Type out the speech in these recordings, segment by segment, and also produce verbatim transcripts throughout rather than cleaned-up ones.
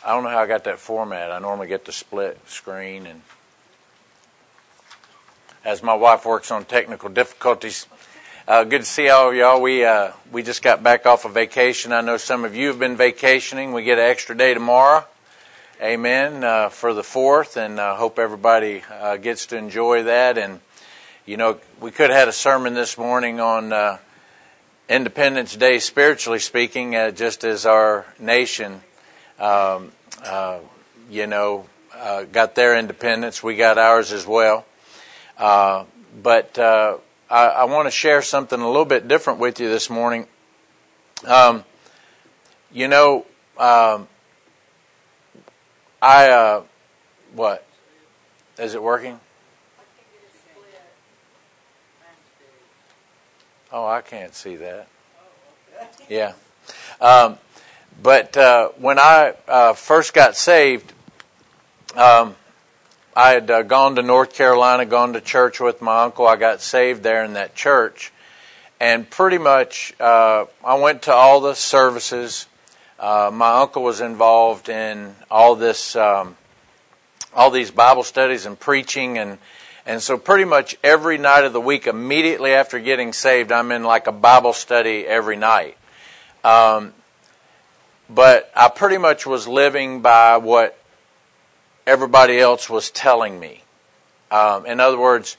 I don't know how I got that format. I normally get the split screen, and as my wife works on technical difficulties. Uh, good to see all of y'all. We uh, we just got back off of vacation. I know some of you have been vacationing. We get an extra day tomorrow. Amen. Uh, for the fourth, and I uh, hope everybody uh, gets to enjoy that. And you know, we could have had a sermon this morning on uh, Independence Day, spiritually speaking, uh, just as our nation, um, uh, you know, uh, got their independence, we got ours as well. Uh, but uh, I, I want to share something a little bit different with you this morning. Um, you know, um, I, uh, what? Is it working? Oh, I can't see that. Yeah. Um, but uh, when I uh, first got saved, um, I had uh, gone to North Carolina, gone to church with my uncle. I got saved there in that church. And pretty much uh, I went to all the services. Uh, my uncle was involved in all this, um, all these Bible studies and preaching. And, and so pretty much every night of the week, immediately after getting saved, I'm in like a Bible study every night. Um, but I pretty much was living by what everybody else was telling me. Um, in other words,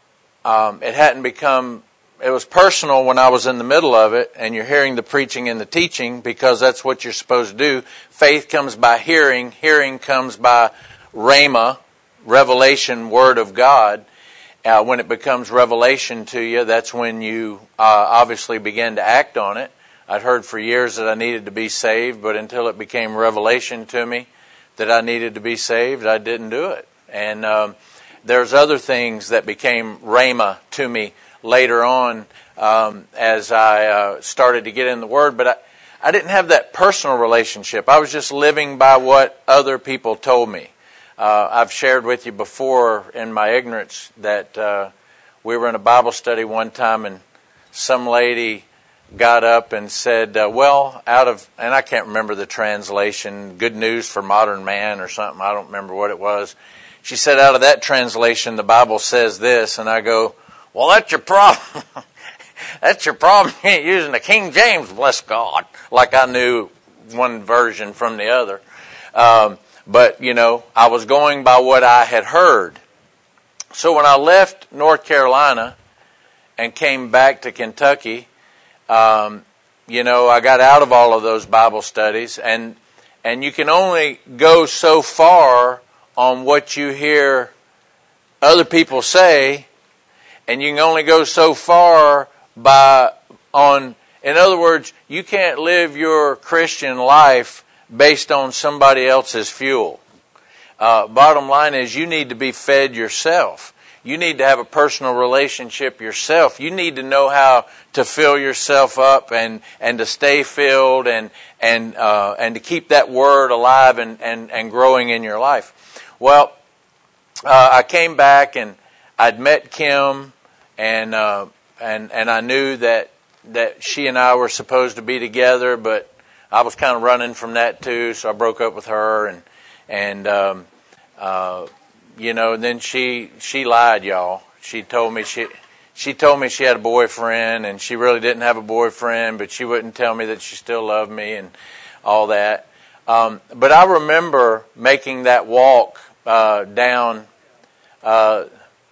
um, it hadn't become, it was personal when I was in the middle of it, and you're hearing the preaching and the teaching because that's what you're supposed to do. Faith comes by hearing, hearing comes by rhema, revelation, word of God. Uh, when it becomes revelation to you, that's when you uh, obviously begin to act on it. I'd heard for years that I needed to be saved, but until it became revelation to me that I needed to be saved, I didn't do it. And um, there's other things that became rhema to me later on um, as I uh, started to get in the Word, but I, I didn't have that personal relationship. I was just living by what other people told me. Uh, I've shared with you before in my ignorance that uh, we were in a Bible study one time, and some lady got up and said, uh, well, out of, and I can't remember the translation, Good News for Modern Man or something, I don't remember what it was. She said, out of that translation, the Bible says this, and I go, well, that's your problem. That's your problem. You ain't using the King James, bless God, like I knew one version from the other. Um, but, you know, I was going by what I had heard. So when I left North Carolina and came back to Kentucky, Um, you know, I got out of all of those Bible studies, and and you can only go so far on what you hear other people say, and you can only go so far by on. In other words, you can't live your Christian life based on somebody else's fuel. Uh, bottom line is, you need to be fed yourself. You need to have a personal relationship yourself. You need to know how to fill yourself up and, and to stay filled and and uh, and to keep that word alive and, and, and growing in your life. Well, uh, I came back and I'd met Kim, and uh, and and I knew that that she and I were supposed to be together, but I was kind of running from that too, so I broke up with her, and and um, uh, you know, and then she she lied, y'all. She told me she she told me she had a boyfriend, and she really didn't have a boyfriend, but she wouldn't tell me that she still loved me and all that. Um, but I remember making that walk uh, down. Uh,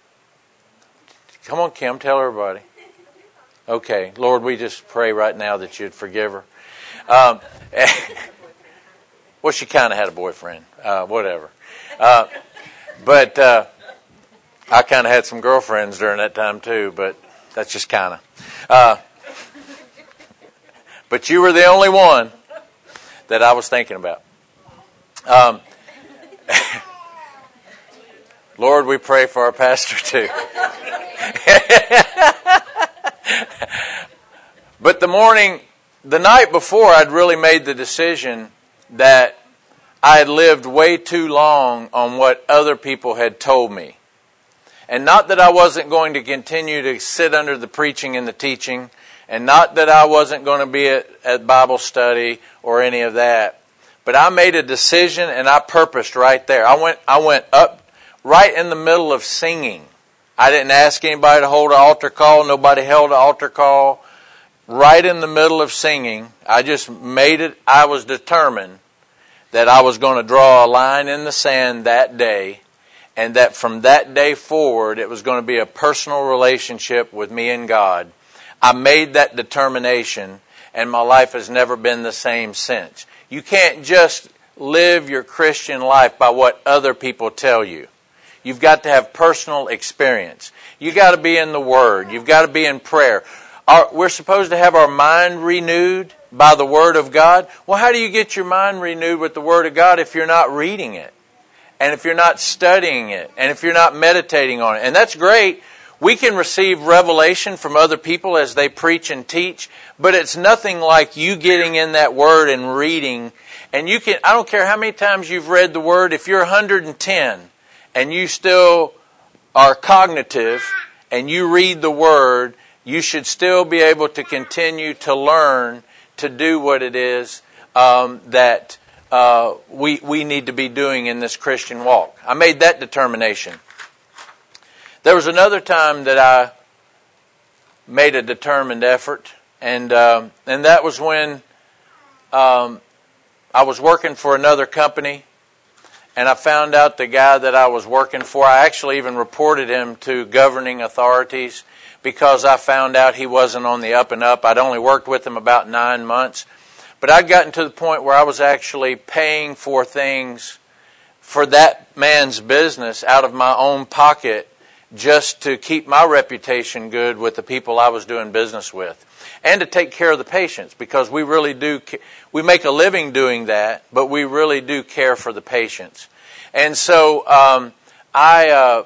come on, Kim, tell everybody. Okay, Lord, we just pray right now that you'd forgive her. Um, well, she kind of had a boyfriend, uh, whatever. Uh, But uh, I kind of had some girlfriends during that time too, but that's just kind of. Uh, but you were the only one that I was thinking about. Um, Lord, we pray for our pastor too. But the morning, the night before, I'd really made the decision that I had lived way too long on what other people had told me. And not that I wasn't going to continue to sit under the preaching and the teaching, and not that I wasn't going to be at, at Bible study or any of that, But I made a decision and I purposed right there. I went, I went up right in the middle of singing. I didn't ask anybody to hold an altar call. Nobody held an altar call. Right in the middle of singing, I just made it. I was determined that I was going to draw a line in the sand that day, and that from that day forward, it was going to be a personal relationship with me and God. I made that determination, and my life has never been the same since. You can't just live your Christian life by what other people tell you. You've got to have personal experience. You've got to be in the Word. You've got to be in prayer. Our, we're supposed to have our mind renewed by the Word of God. Well, how do you get your mind renewed with the Word of God if you're not reading it? And if you're not studying it? And if you're not meditating on it? And that's great. We can receive revelation from other people as they preach and teach, but it's nothing like you getting in that Word and reading. And you can, I don't care how many times you've read the Word, if you're one hundred ten and you still are cognitive and you read the Word, you should still be able to continue to learn to do what it is um, that uh, we we need to be doing in this Christian walk. I made that determination. There was another time that I made a determined effort, and um, and that was when um, I was working for another company, and I found out the guy that I was working for, I actually even reported him to governing authorities, because I found out he wasn't on the up and up. I'd only worked with him about nine months. But I'd gotten to the point where I was actually paying for things for that man's business out of my own pocket just to keep my reputation good with the people I was doing business with. And to take care of the patients, because we really do, we make a living doing that, but we really do care for the patients. And so um, I... Uh,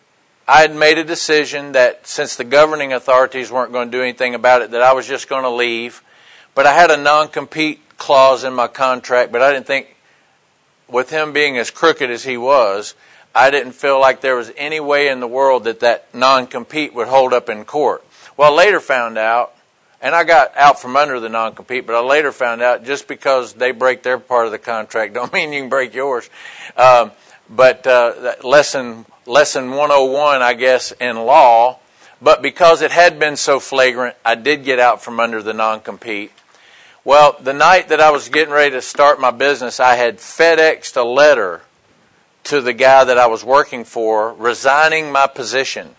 I had made a decision that since the governing authorities weren't going to do anything about it, that I was just going to leave. But I had a non-compete clause in my contract, but I didn't think, with him being as crooked as he was, I didn't feel like there was any way in the world that that non-compete would hold up in court. Well, I later found out, and I got out from under the non-compete, but I later found out just because they break their part of the contract don't mean you can break yours. Um, but uh, lesson... Lesson one oh one, I guess, in law, but because it had been so flagrant, I did get out from under the non-compete. Well, the night that I was getting ready to start my business, I had FedExed a letter to the guy that I was working for, resigning my position.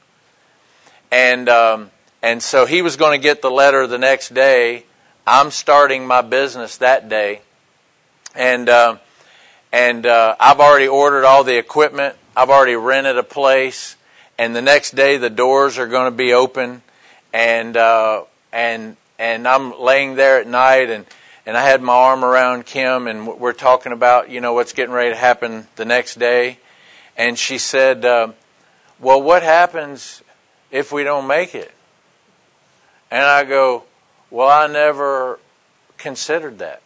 And um, and so he was going to get the letter the next day. I'm starting my business that day. And, uh, and uh, I've already ordered all the equipment. I've already rented a place, and the next day the doors are going to be open, and uh, and and I'm laying there at night, and, and I had my arm around Kim, and we're talking about, you know, what's getting ready to happen the next day, and she said, uh, well, what happens if we don't make it? And I go, well, I never considered that.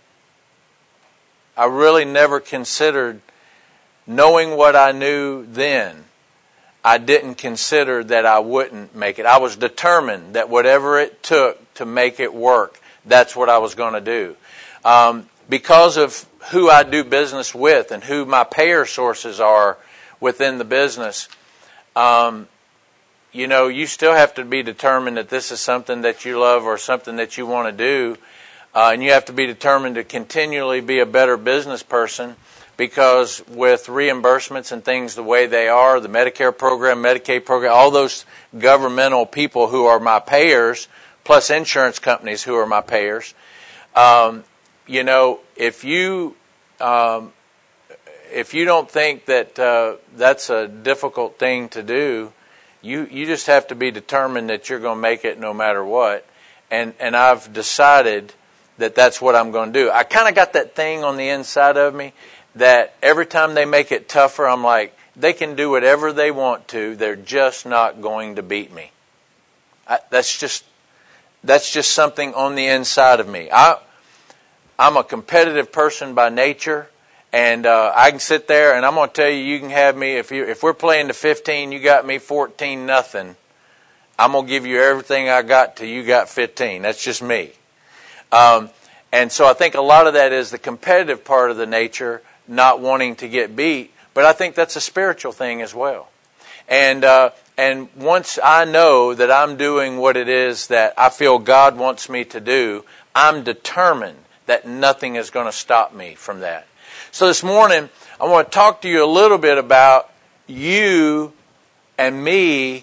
I really never considered. Knowing what I knew then, I didn't consider that I wouldn't make it. I was determined that whatever it took to make it work, that's what I was going to do. Um, because of who I do business with and who my payer sources are within the business, um, you know, you still have to be determined that this is something that you love or something that you want to do. Uh, and you have to be determined to continually be a better business person. Because with reimbursements and things the way they are, the Medicare program, Medicaid program, all those governmental people who are my payers, plus insurance companies who are my payers, um, you know, if you um, if you don't think that uh, that's a difficult thing to do, you you just have to be determined that you're going to make it no matter what. And and I've decided that that's what I'm going to do. I kind of got that thing on the inside of me that every time they make it tougher, I'm like, they can do whatever they want to. They're just not going to beat me. I, that's just that's just something on the inside of me. I, I'm a competitive person by nature, and uh, I can sit there and I'm going to tell you, you can have me if you if we're playing to fifteen, you got me fourteen nothing. I'm going to give you everything I got till you got fifteen. That's just me. Um, and so I think a lot of that is the competitive part of the nature, not wanting to get beat. But I think that's a spiritual thing as well. And uh, and once I know that I'm doing what it is that I feel God wants me to do, I'm determined that nothing is going to stop me from that. So this morning, I want to talk to you a little bit about you and me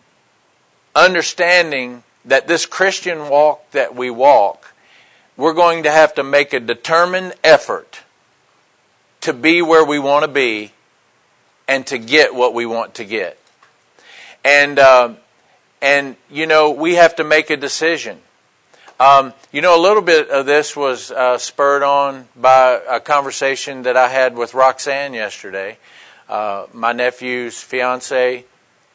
understanding that this Christian walk that we walk, we're going to have to make a determined effort to be where we want to be and to get what we want to get. And, uh, and you know, we have to make a decision. Um, you know, a little bit of this was uh, spurred on by a conversation that I had with Roxanne yesterday, uh, my nephew's fiance.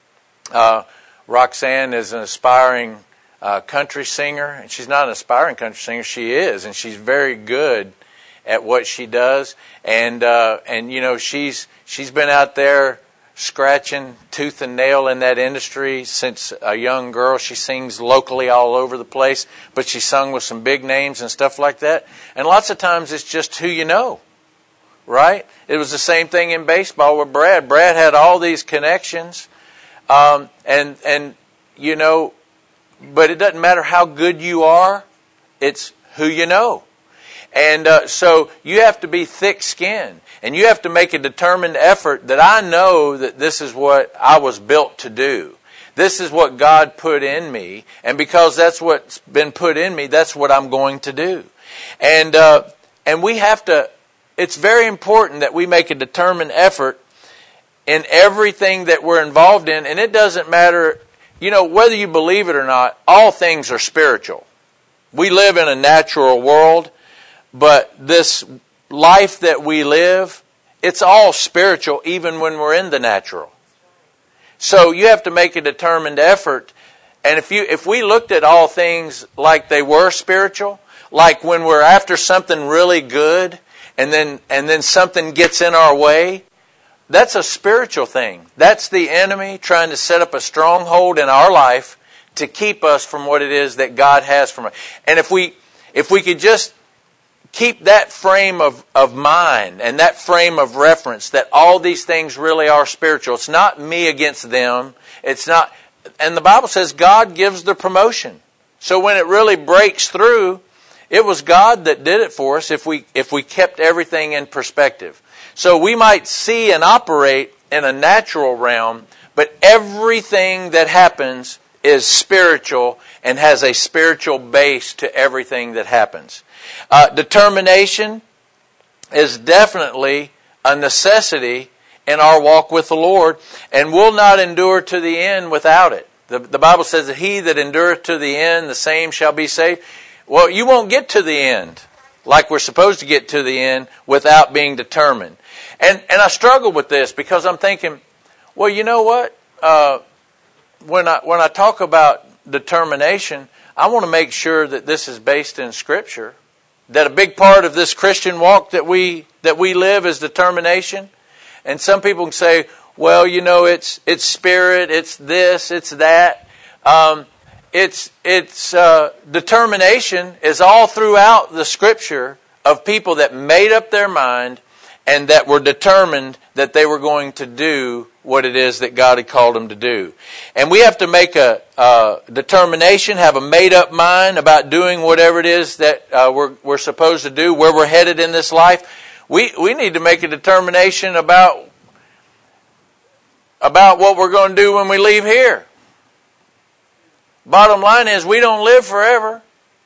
Uh, Roxanne is an aspiring uh, country singer, and she's not an aspiring country singer. She is, and she's very good at what she does. And uh, and you know, she's she's been out there scratching tooth and nail in that industry since a young girl. She sings locally all over the place, but she sung with some big names and stuff like that. And lots of times it's just who you know, right? It was the same thing in baseball with Brad. Brad had all these connections, um, and and you know, but it doesn't matter how good you are. It's who you know. And uh, so you have to be thick-skinned, and you have to make a determined effort that I know that this is what I was built to do. This is what God put in me, and because that's what's been put in me, that's what I'm going to do. And uh, and we have to, it's very important that we make a determined effort in everything that we're involved in, and it doesn't matter, you know, whether you believe it or not, all things are spiritual. We live in a natural world, but this life that we live, it's all spiritual even when we're in the natural. So you have to make a determined effort. And if you if we looked at all things like they were spiritual, like when we're after something really good and then and then something gets in our way, that's a spiritual thing. That's the enemy trying to set up a stronghold in our life to keep us from what it is that God has for us. And if we if we could just keep that frame of, of mind and that frame of reference that all these things really are spiritual. It's not me against them. It's not, and the Bible says God gives the promotion. So when it really breaks through, it was God that did it for us if we if we kept everything in perspective. So we might see and operate in a natural realm, but everything that happens is spiritual and has a spiritual base to everything that happens. Uh, determination is definitely a necessity in our walk with the Lord, and will not endure to the end without it. The, the Bible says that he that endureth to the end, the same shall be saved. Well, you won't get to the end like we're supposed to get to the end without being determined. And and I struggle with this because I'm thinking, well, you know what? Uh, when I when I talk about determination, I want to make sure that this is based in Scripture. That a big part of this Christian walk that we that we live is determination. And some people can say, well, you know, it's it's spirit, it's this, it's that. Um, it's it's uh, determination is all throughout the Scripture of people that made up their mind and that were determined that they were going to do what it is that God had called them to do. And we have to make a uh, determination, have a made-up mind about doing whatever it is that uh, we're, we're supposed to do, where we're headed in this life. We we need to make a determination about, about what we're going to do when we leave here. Bottom line is we don't live forever,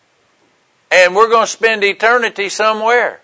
and we're going to spend eternity somewhere.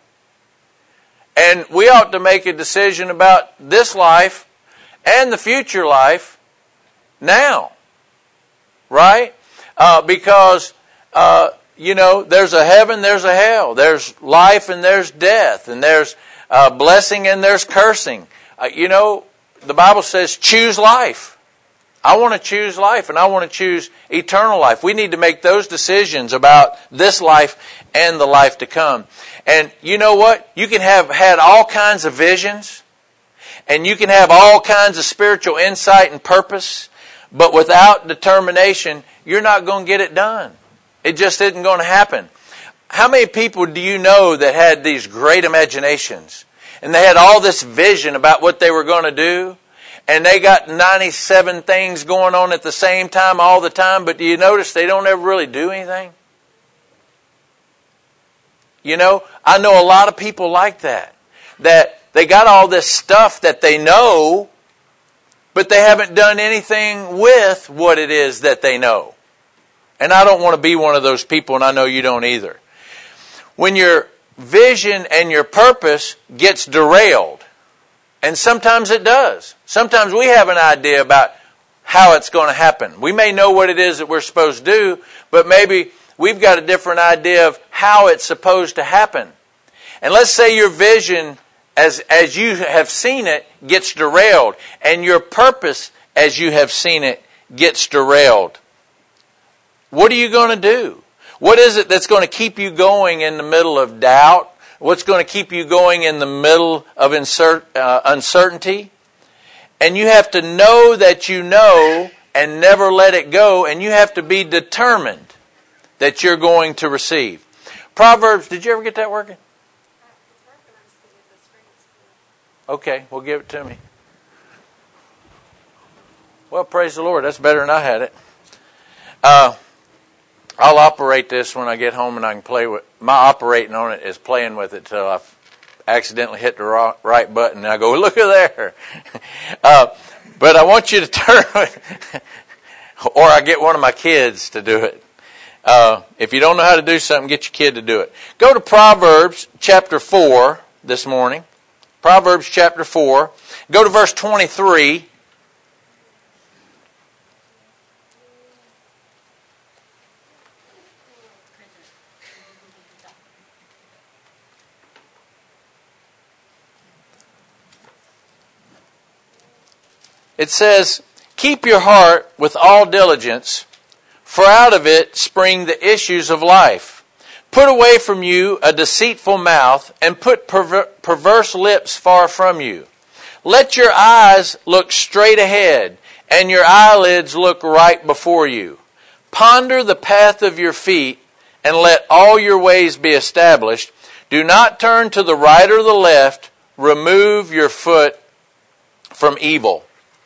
And we ought to make a decision about this life and the future life now, right? Uh, because, uh, you know, there's a heaven, there's a hell. There's life and there's death. And there's uh, blessing and there's cursing. Uh, you know, the Bible says choose life. I want to choose life and I want to choose eternal life. We need to make those decisions about this life and the life to come. And you know what? You can have had all kinds of visions. And you can have all kinds of spiritual insight and purpose, but without determination, you're not going to get it done. It just isn't going to happen. how many people do you know that had these great imaginations? And they had all this vision about what they were going to do. And they got ninety-seven things going on at the same time all the time. But do you notice they don't ever really do anything? You know, I know a lot of people like that. That they got all this stuff that they know, but they haven't done anything with what it is that they know. And I don't want to be one of those people, and I know you don't either. When your vision and your purpose gets derailed, and sometimes it does. Sometimes we have an idea about how it's going to happen. We may know what it is that we're supposed to do, but maybe we've got a different idea of how it's supposed to happen. And let's say your vision, as, as you have seen it, gets derailed, and your purpose, as you have seen it, gets derailed. What are you going to do? What is it that's going to keep you going in the middle of doubt? What's going to keep you going in the middle of insert, uh, uncertainty? And you have to know that you know and never let it go, and you have to be determined that you're going to receive. Proverbs, did you ever get that working? Okay, well, give it to me. Well, praise the Lord. That's better than I had it. Uh, I'll operate this when I get home and I can play with. My operating on it is playing with it till I accidentally hit the right button and I go, look at there. Uh, but I want you to turn, or I get one of my kids to do it. Uh, if you don't know how to do something, get your kid to do it. Go to Proverbs chapter four this morning. Proverbs chapter four. Go to verse twenty-three. It says, keep your heart with all diligence, for out of it spring the issues of life. Put away from you a deceitful mouth, and put perver- perverse lips far from you. Let your eyes look straight ahead, and your eyelids look right before you. Ponder the path of your feet, and let all your ways be established. Do not turn to the right or the left. Remove your foot from evil.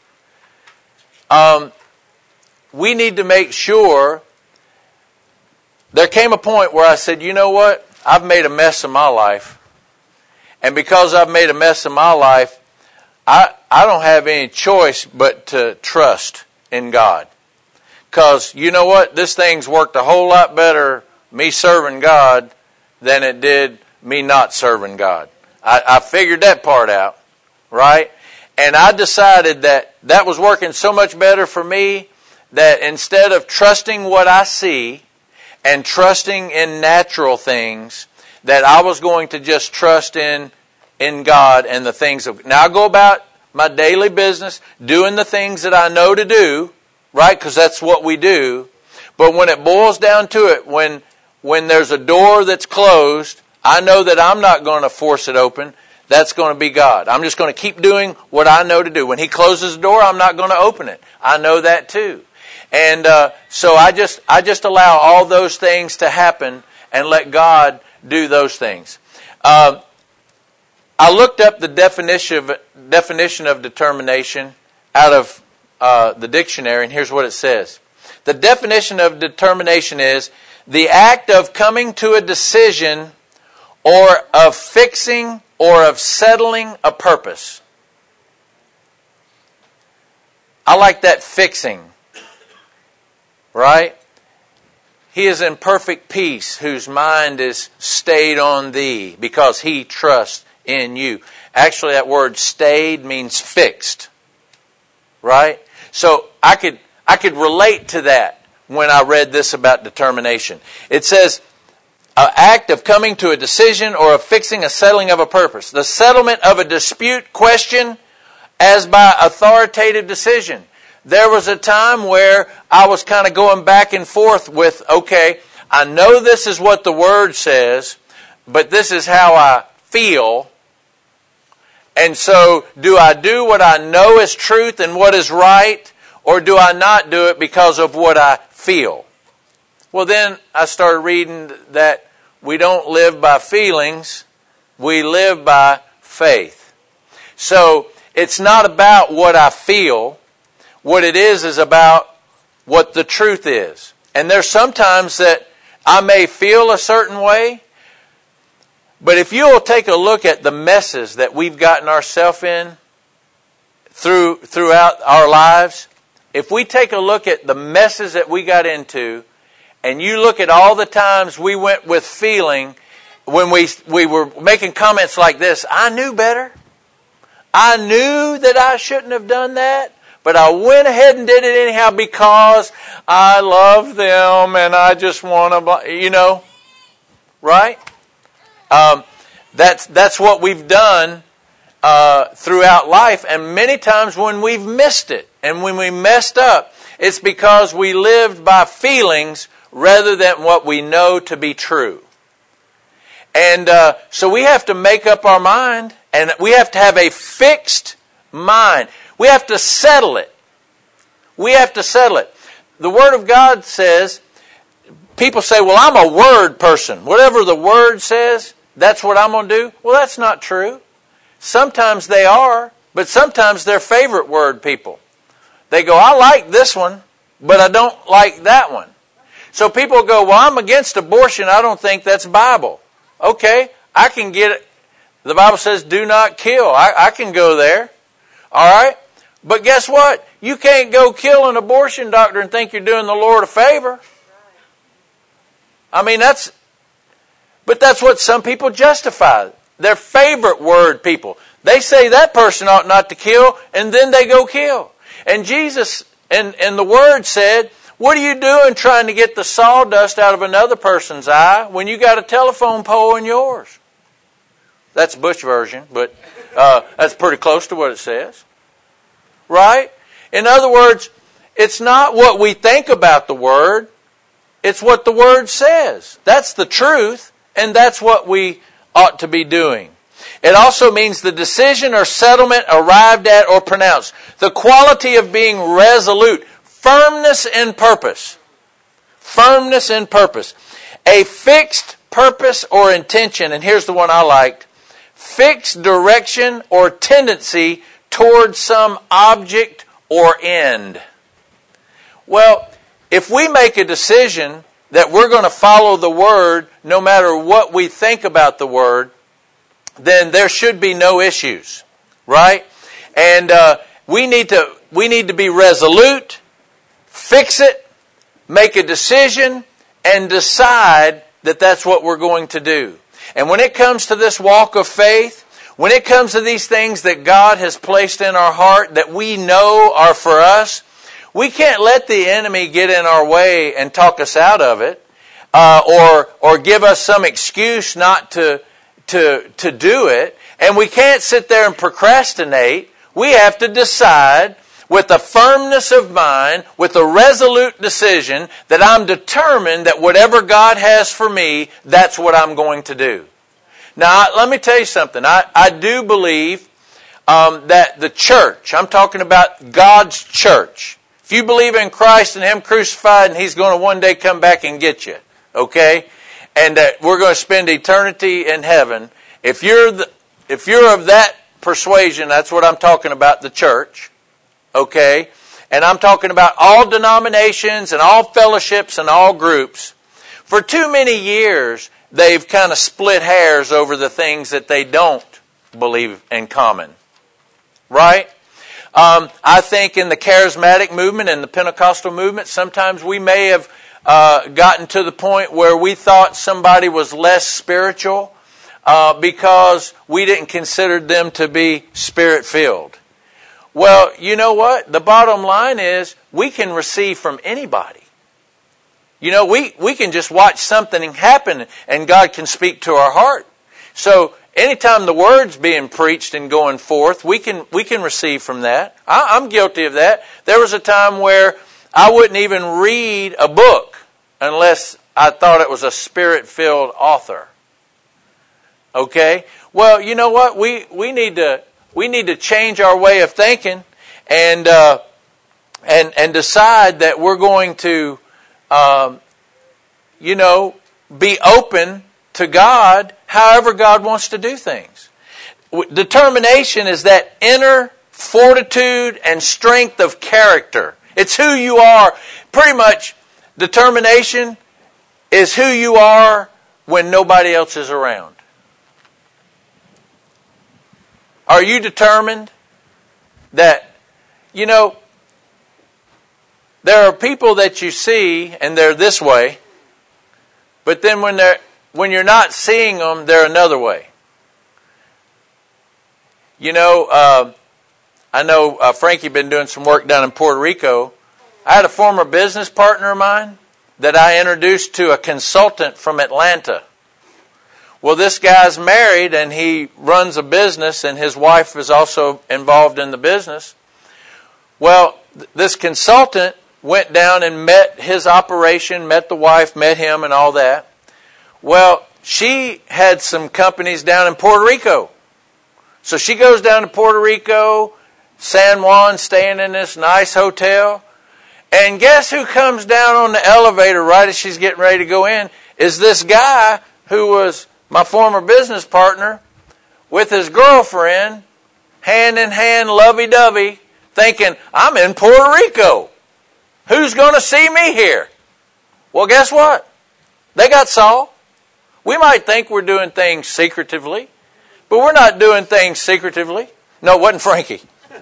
Um, we need to make sure. There came a point where I said, you know what? I've made a mess of my life. And because I've made a mess of my life, I, I don't have any choice but to trust in God. Because you know what? This thing's worked a whole lot better, me serving God, than it did me not serving God. I, I figured that part out, right? And I decided that that was working so much better for me that instead of trusting what I see and trusting in natural things, that I was going to just trust in, in God and the things of... Now I go about my daily business doing the things that I know to do, right? Because that's what we do. But when it boils down to it, when, when there's a door that's closed, I know that I'm not going to force it open. That's going to be God. I'm just going to keep doing what I know to do. When He closes the door, I'm not going to open it. I know that too. And uh, so I just I just allow all those things to happen and let God do those things. Uh, I looked up the definition of, definition of determination out of uh, the dictionary, and here's what it says. The definition of determination is the act of coming to a decision or of fixing or of settling a purpose. I like that fixing. Right? He is in perfect peace whose mind is stayed on thee because he trusts in you. Actually, that word stayed means fixed. Right? So I could I could relate to that when I read this about determination. It says, an act of coming to a decision or of fixing a settling of a purpose. The settlement of a dispute, question, as by authoritative decision. There was a time where I was kind of going back and forth with, okay, I know this is what the Word says, but this is how I feel. And so, do I do what I know is truth and what is right, or do I not do it because of what I feel? Well, then I started reading that we don't live by feelings. We live by faith. So it's not about what I feel. What it is is about what the truth is. And there's sometimes that I may feel a certain way, but if you'll take a look at the messes that we've gotten ourselves in through throughout our lives, if we take a look at the messes that we got into, and you look at all the times we went with feeling, when we we were making comments like this, I knew better. I knew that I shouldn't have done that, but I went ahead and did it anyhow because I love them and I just want to, you know, right? Um, that's that's what we've done uh, throughout life, and many times when we've missed it and when we messed up, it's because we lived by feelings rather than what we know to be true. And uh, so we have to make up our mind, and we have to have a fixed mind. We have to settle it. We have to settle it. The Word of God says, people say, well, I'm a word person. Whatever the Word says, that's what I'm going to do. Well, that's not true. Sometimes they are, but sometimes they're favorite word people. They go, I like this one, but I don't like that one. So people go, well, I'm against abortion. I don't think that's Bible. Okay, I can get it. The Bible says, do not kill. I, I can go there. All right? But guess what? You can't go kill an abortion doctor and think you're doing the Lord a favor. I mean, that's... But that's what some people justify. Their favorite word people. They say that person ought not to kill, and then they go kill. And Jesus and, and the Word said, what are you doing trying to get the sawdust out of another person's eye when you got a telephone pole in yours? That's Bush version, but uh, that's pretty close to what it says. Right? In other words, it's not what we think about the Word. It's what the Word says. That's the truth. And that's what we ought to be doing. It also means the decision or settlement arrived at or pronounced. The quality of being resolute. Firmness in purpose. Firmness in purpose. A fixed purpose or intention. And here's the one I liked. Fixed direction or tendency towards some object or end. Well, if we make a decision that we're going to follow the Word no matter what we think about the Word, then there should be no issues, right? And uh, we need to we need to be resolute, fix it, make a decision, and decide that that's what we're going to do. And when it comes to this walk of faith, when it comes to these things that God has placed in our heart that we know are for us, we can't let the enemy get in our way and talk us out of it, uh, or or give us some excuse not to to to do it. And we can't sit there and procrastinate. We have to decide with a firmness of mind, with a resolute decision that I'm determined that whatever God has for me, that's what I'm going to do. Now, let me tell you something. I, I do believe um, that the church, I'm talking about God's church. If you believe in Christ and Him crucified and He's going to one day come back and get you, okay? And that we're going to spend eternity in heaven. If you're the, if you're of that persuasion, that's what I'm talking about, the church, okay? And I'm talking about all denominations and all fellowships and all groups. For too many years, they've kind of split hairs over the things that they don't believe in common. Right? Um, I think in the charismatic movement and the Pentecostal movement, sometimes we may have uh, gotten to the point where we thought somebody was less spiritual uh, because we didn't consider them to be Spirit-filled. Well, you know what? The bottom line is we can receive from anybody. You know, we, we can just watch something happen and God can speak to our heart. So anytime the Word's being preached and going forth, we can we can receive from that. I, I'm guilty of that. There was a time where I wouldn't even read a book unless I thought it was a Spirit-filled author. Okay? Well, you know what? We we need to we need to change our way of thinking and uh, and and decide that we're going to Um, you know, be open to God however God wants to do things. Determination is that inner fortitude and strength of character. It's who you are. Pretty much, determination is who you are when nobody else is around. Are you determined that, you know, there are people that you see and they're this way, but then when they're when you're not seeing them, they're another way. You know, uh, I know uh, Frankie been doing some work down in Puerto Rico. I had a former business partner of mine that I introduced to a consultant from Atlanta. Well, this guy's married and he runs a business and his wife is also involved in the business. Well, th- this consultant went down and met his operation, met the wife, met him and all that. Well, she had some companies down in Puerto Rico. So she goes down to Puerto Rico, San Juan, staying in this nice hotel. And guess who comes down on the elevator right as she's getting ready to go in? Is this guy who was my former business partner with his girlfriend, hand in hand, lovey-dovey, thinking, I'm in Puerto Rico. Who's going to see me here? Well, guess what? They got saw. We might think we're doing things secretively, but we're not doing things secretively. No, it wasn't Frankie.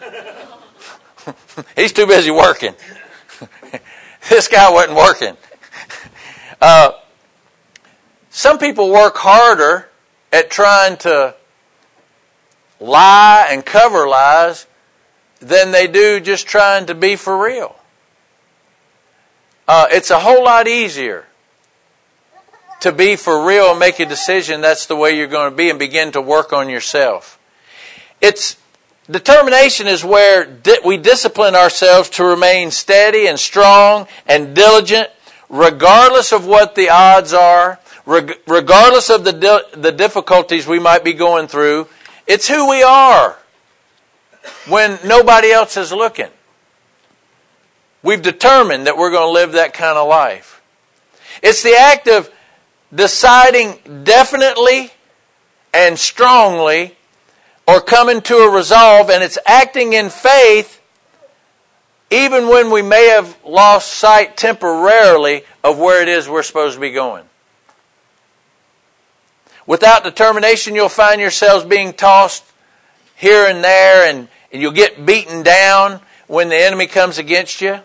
He's too busy working. This guy wasn't working. Uh, some people work harder at trying to lie and cover lies than they do just trying to be for real. Uh, it's a whole lot easier to be for real and make a decision that's the way you're going to be and begin to work on yourself. It's determination is where di- we discipline ourselves to remain steady and strong and diligent regardless of what the odds are, reg- regardless of the di- the difficulties we might be going through. It's who we are when nobody else is looking. We've determined that we're going to live that kind of life. It's the act of deciding definitely and strongly or coming to a resolve, and it's acting in faith even when we may have lost sight temporarily of where it is we're supposed to be going. Without determination, you'll find yourselves being tossed here and there, and, and you'll get beaten down when the enemy comes against you.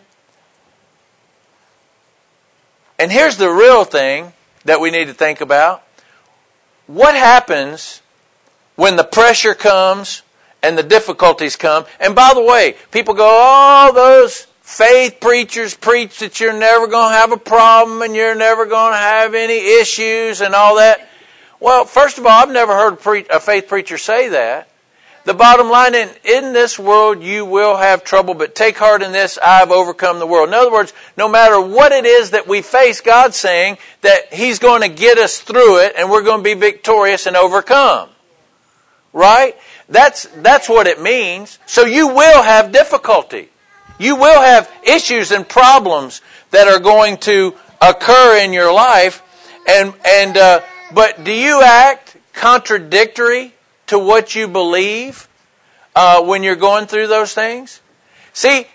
And here's the real thing that we need to think about. What happens when the pressure comes and the difficulties come? And by the way, people go, oh, those faith preachers preach that you're never going to have a problem and you're never going to have any issues and all that. Well, first of all, I've never heard a, pre- a faith preacher say that. The bottom line, in, in this world you will have trouble, but take heart in this, I have overcome the world. In other words, no matter what it is that we face, God's saying that He's going to get us through it and we're going to be victorious and overcome. Right? That's, that's what it means. So you will have difficulty. You will have issues and problems that are going to occur in your life. And, and, uh, but do you act contradictory to what you believe uh, when you're going through those things? See,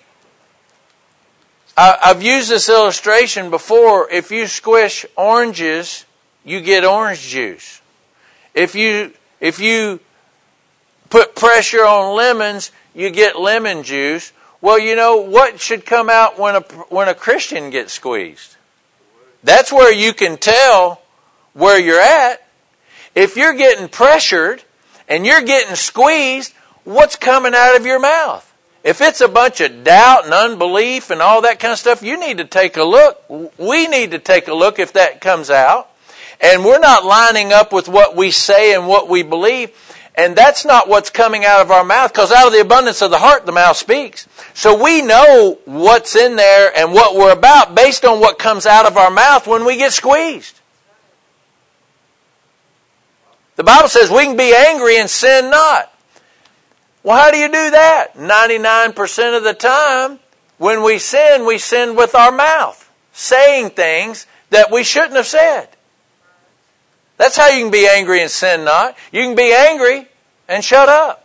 I, I've used this illustration before. If you squish oranges, you get orange juice. If you if you put pressure on lemons, you get lemon juice. Well, you know what should come out when a when a Christian gets squeezed? That's where you can tell where you're at. If you're getting pressured and you're getting squeezed, what's coming out of your mouth? If it's a bunch of doubt and unbelief and all that kind of stuff, you need to take a look. We need to take a look if that comes out. And we're not lining up with what we say and what we believe. And that's not what's coming out of our mouth, because out of the abundance of the heart, the mouth speaks. So we know what's in there and what we're about based on what comes out of our mouth when we get squeezed. The Bible says we can be angry and sin not. Well, how do you do that? ninety-nine percent of the time, when we sin, we sin with our mouth, saying things that we shouldn't have said. That's how you can be angry and sin not. You can be angry and shut up.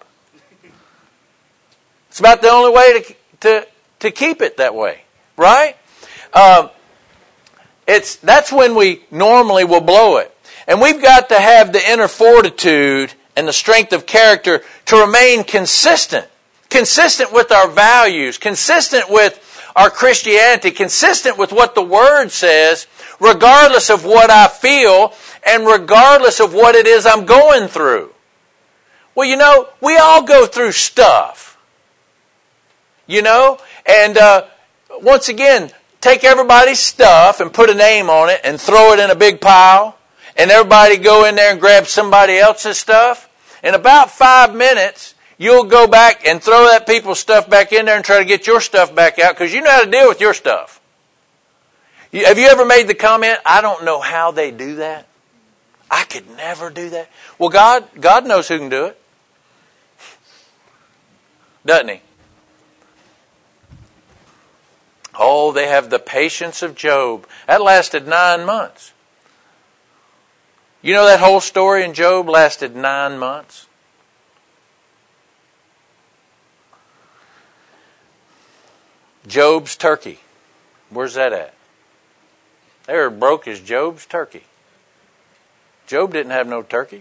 It's about the only way to to, to keep it that way, right? Um, it's that's when we normally will blow it. And we've got to have the inner fortitude and the strength of character to remain consistent. Consistent with our values, consistent with our Christianity, consistent with what the Word says, regardless of what I feel and regardless of what it is I'm going through. Well, you know, we all go through stuff. You know? And uh, once again, take everybody's stuff and put a name on it and throw it in a big pile. And everybody go in there and grab somebody else's stuff. In about five minutes, you'll go back and throw that people's stuff back in there and try to get your stuff back out because you know how to deal with your stuff. You, have you ever made the comment, I don't know how they do that? I could never do that. Well, God, God knows who can do it. Doesn't He? Oh, they have the patience of Job. That lasted nine months. You know that whole story in Job lasted nine months? Job's turkey. Where's that at? They're broke as Job's turkey. Job didn't have no turkey.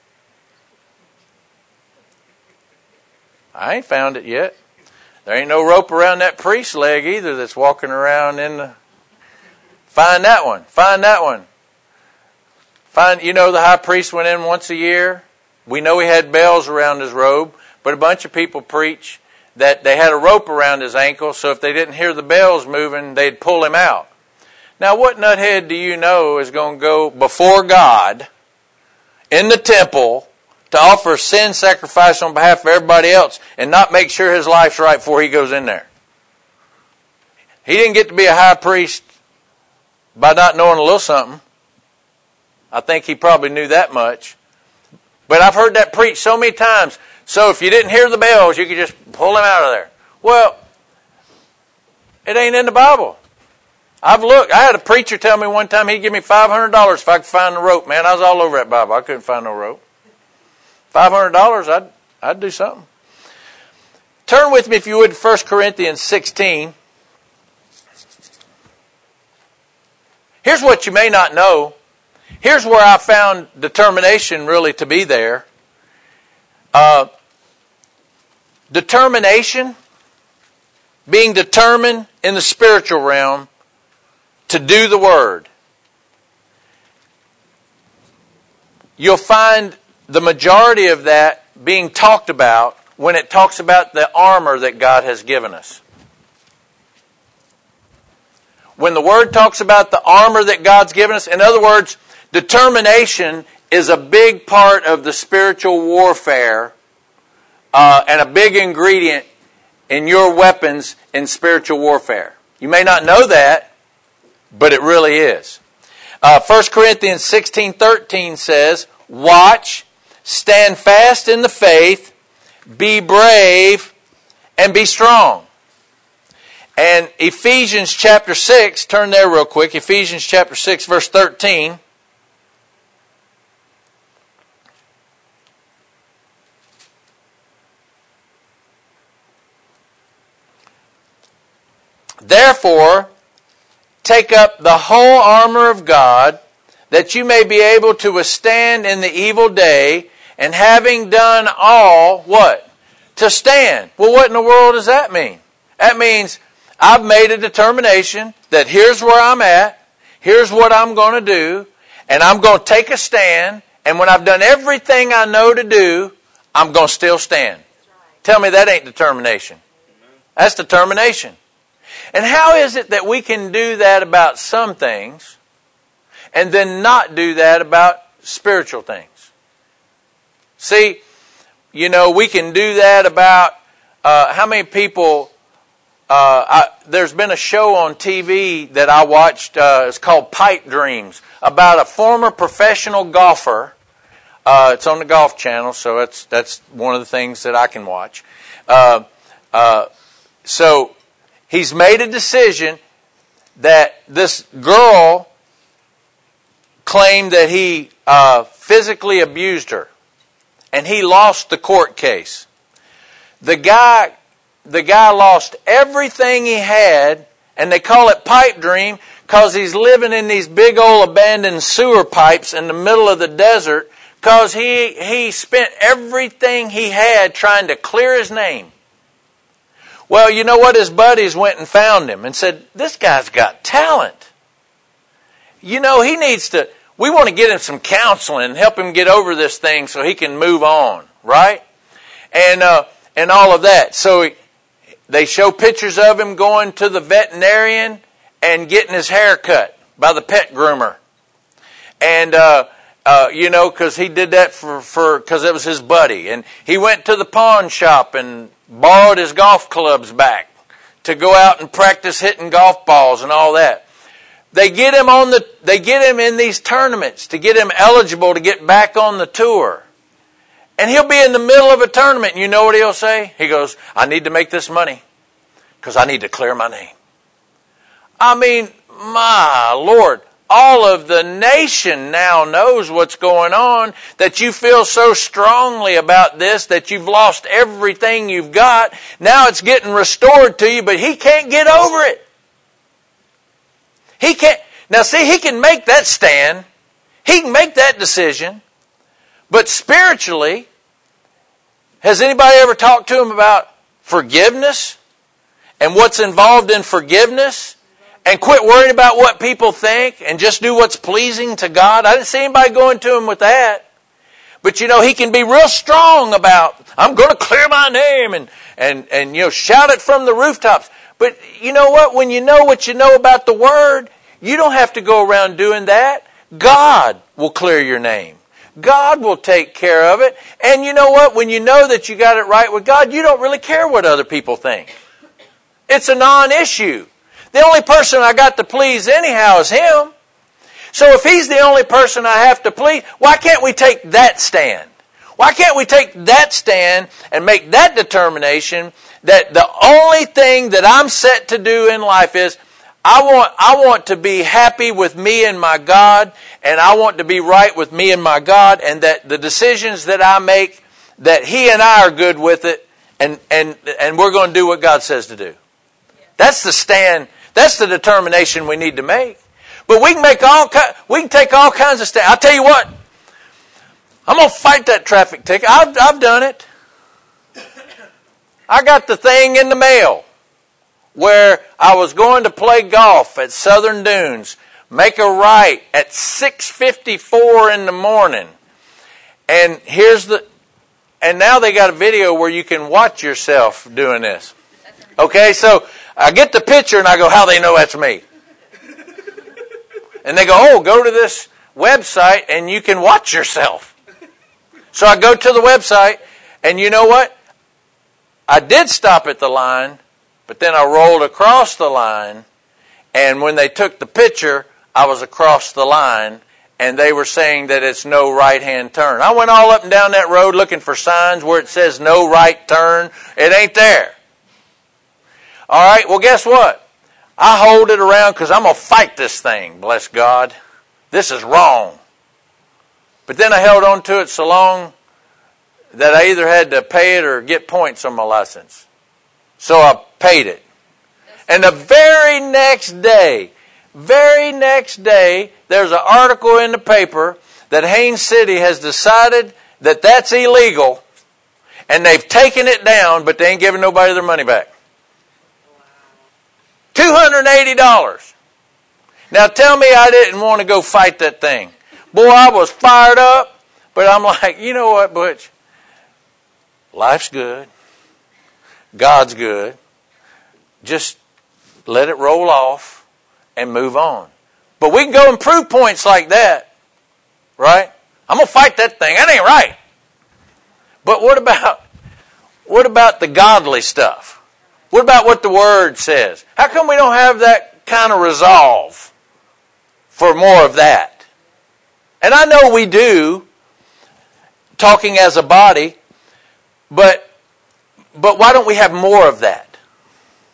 I ain't found it yet. There ain't no rope around that priest's leg either that's walking around in the... Find that one. Find that one. Find, you know, the high priest went in once a year. We know he had bells around his robe, but a bunch of people preach that they had a rope around his ankle, so if they didn't hear the bells moving, they'd pull him out. Now, what nuthead do you know is going to go before God in the temple to offer sin sacrifice on behalf of everybody else and not make sure his life's right before he goes in there? He didn't get to be a high priest by not knowing a little something. I think he probably knew that much. But I've heard that preached so many times. So if you didn't hear the bells, you could just pull him out of there. Well, it ain't in the Bible. I've looked. I had a preacher tell me one time he'd give me five hundred dollars if I could find the rope. Man, I was all over that Bible. I couldn't find no rope. five hundred dollars, I'd, I'd do something. Turn with me, if you would, to First Corinthians sixteen. Here's what you may not know. Here's where I found determination really to be there. Uh, determination, being determined in the spiritual realm to do the Word. You'll find the majority of that being talked about when it talks about the armor that God has given us. When the Word talks about the armor that God's given us, in other words, determination is a big part of the spiritual warfare uh, and a big ingredient in your weapons in spiritual warfare. You may not know that, but it really is. Uh, First Corinthians sixteen thirteen says, watch, stand fast in the faith, be brave, and be strong. And Ephesians chapter six, turn there real quick, Ephesians chapter six, verse thirteen. Therefore, take up the whole armor of God, that you may be able to withstand in the evil day, and having done all, what? To stand. Well, what in the world does that mean? That means I've made a determination that here's where I'm at, here's what I'm going to do, and I'm going to take a stand, and when I've done everything I know to do, I'm going to still stand. Tell me that ain't determination. That's determination. And how is it that we can do that about some things and then not do that about spiritual things? See, you know, we can do that about uh, how many people... Uh, I, there's been a show on T V that I watched. Uh, it's called Pipe Dreams, about a former professional golfer. Uh, it's on the Golf Channel, so that's that's one of the things that I can watch. Uh, uh, so he's made a decision that this girl claimed that he uh, physically abused her. And he lost the court case. The guy, the guy lost everything he had, and they call it pipe dream because he's living in these big old abandoned sewer pipes in the middle of the desert because he, he spent everything he had trying to clear his name. Well, you know what? His buddies went and found him and said, this guy's got talent. You know, he needs to, we want to get him some counseling and help him get over this thing so he can move on, right? And, uh, and all of that. So he, they show pictures of him going to the veterinarian and getting his hair cut by the pet groomer. And, uh, uh, you know, because he did that for, for, because it was his buddy. And he went to the pawn shop and borrowed his golf clubs back to go out and practice hitting golf balls and all that. They get him on the, they get him in these tournaments to get him eligible to get back on the tour. And he'll be in the middle of a tournament and you know what he'll say? He goes, I need to make this money because I need to clear my name. I mean, my Lord, all of the nation now knows what's going on, that you feel so strongly about this that you've lost everything you've got. Now it's getting restored to you, but he can't get over it. He can't. Now see, he can make that stand. He can make that decision. But spiritually, has anybody ever talked to him about forgiveness and what's involved in forgiveness? And quit worrying about what people think and just do what's pleasing to God. I didn't see anybody going to him with that. But you know, he can be real strong about, I'm going to clear my name and, and, and you know, shout it from the rooftops. But you know what? When you know what you know about the Word, you don't have to go around doing that. God will clear your name. God will take care of it. And you know what? When you know that you got it right with God, you don't really care what other people think. It's a non-issue. The only person I got to please anyhow is Him. So if He's the only person I have to please, why can't we take that stand? Why can't we take that stand and make that determination that the only thing that I'm set to do in life is I want, I want to be happy with me and my God, and I want to be right with me and my God, and that the decisions that I make, that He and I are good with it, and, and, and we're going to do what God says to do. That's the stand. That's the determination we need to make. But we can make all we can take all kinds of stands. I'll tell you what. I'm going to fight that traffic ticket. I've, I've done it. I got the thing in the mail where I was going to play golf at Southern Dunes, make a right at six fifty-four in the morning. And here's the and now they got a video where you can watch yourself doing this. Okay, so I get the picture and I go, how they know that's me? And they go, oh, go to this website and you can watch yourself. So I go to the website and you know what? I did stop at the line, but then I rolled across the line, and when they took the picture, I was across the line, and they were saying that it's no right-hand turn. I went all up and down that road looking for signs where it says no right turn. It ain't there. All right, well, guess what? I hold it around because I'm going to fight this thing, bless God. This is wrong. But then I held on to it so long that I either had to pay it or get points on my license. So I paid it. And the very next day, very next day, there's an article in the paper that Haines City has decided that that's illegal, and they've taken it down, but they ain't giving nobody their money back. two hundred eighty dollars. Now tell me I didn't want to go fight that thing. Boy, I was fired up, but I'm like, you know what, Butch? Life's good. God's good. Just let it roll off and move on. But we can go and prove points like that, right? I'm going to fight that thing. That ain't right. But what about, what about the godly stuff? What about what the Word says? How come we don't have that kind of resolve for more of that? And I know we do, talking as a body, but but why don't we have more of that?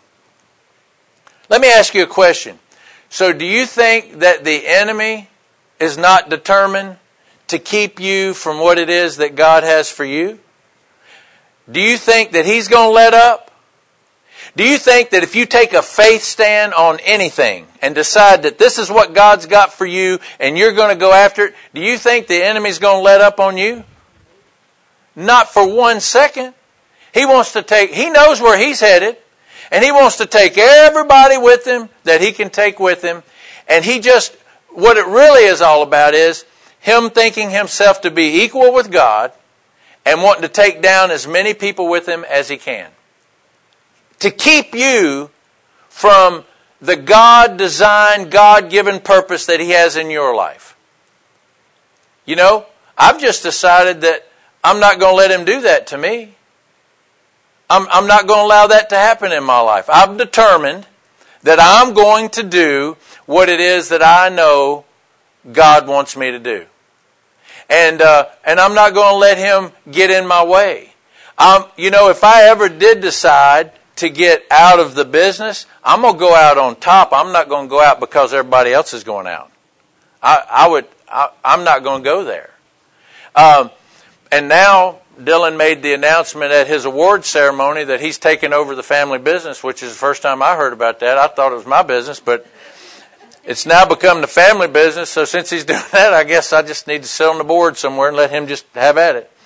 Let me ask you a question. So do you think that the enemy is not determined to keep you from what it is that God has for you? Do you think that He's going to let up? Do you think that if you take a faith stand on anything and decide that this is what God's got for you and you're going to go after it, do you think the enemy's going to let up on you? Not for one second. He wants to take, he knows where he's headed, and he wants to take everybody with him that he can take with him. And he just, what it really is all about is him thinking himself to be equal with God and wanting to take down as many people with him as he can. To keep you from the God-designed, God-given purpose that He has in your life. You know, I've just decided that I'm not going to let him do that to me. I'm, I'm not going to allow that to happen in my life. I've determined that I'm going to do what it is that I know God wants me to do. And uh, and I'm not going to let him get in my way. Um, you know, if I ever did decide to get out of the business, I'm going to go out on top. I'm not going to go out because everybody else is going out. I, I would. I, I'm not going to go there. Um, and now Dylan made the announcement at his award ceremony that he's taken over the family business, which is the first time I heard about that. I thought it was my business, but it's now become the family business. So since he's doing that, I guess I just need to sit on the board somewhere and let him just have at it.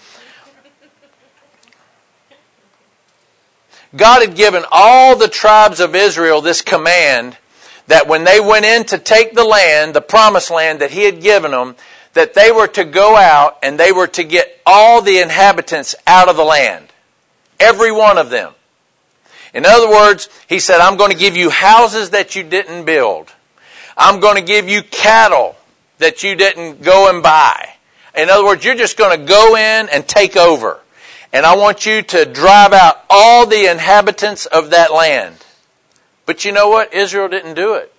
God had given all the tribes of Israel this command that when they went in to take the land, the promised land that He had given them, that they were to go out and they were to get all the inhabitants out of the land. Every one of them. In other words, He said, I'm going to give you houses that you didn't build. I'm going to give you cattle that you didn't go and buy. In other words, you're just going to go in and take over. And I want you to drive out all the inhabitants of that land. But you know what? Israel didn't do it.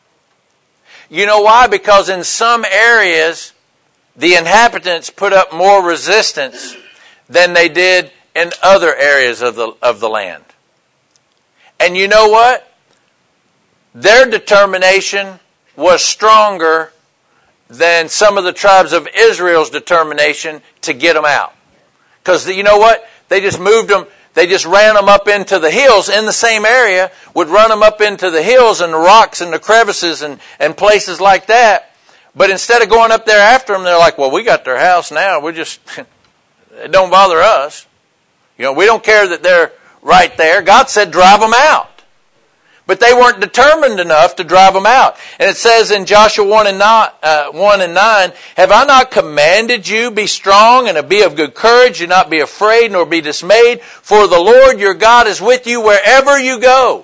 You know why? Because in some areas, the inhabitants put up more resistance than they did in other areas of the, of the land. And you know what? Their determination was stronger than some of the tribes of Israel's determination to get them out. Because you know what? They just moved them, they just ran them up into the hills in the same area, would run them up into the hills and the rocks and the crevices and, and places like that. But instead of going up there after them, they're like, well, we got their house now. We just, it don't bother us. You know, we don't care that they're right there. God said drive them out. But they weren't determined enough to drive them out. And it says in Joshua one and nine, have I not commanded you, be strong and be of good courage, do not be afraid nor be dismayed, for the Lord your God is with you wherever you go.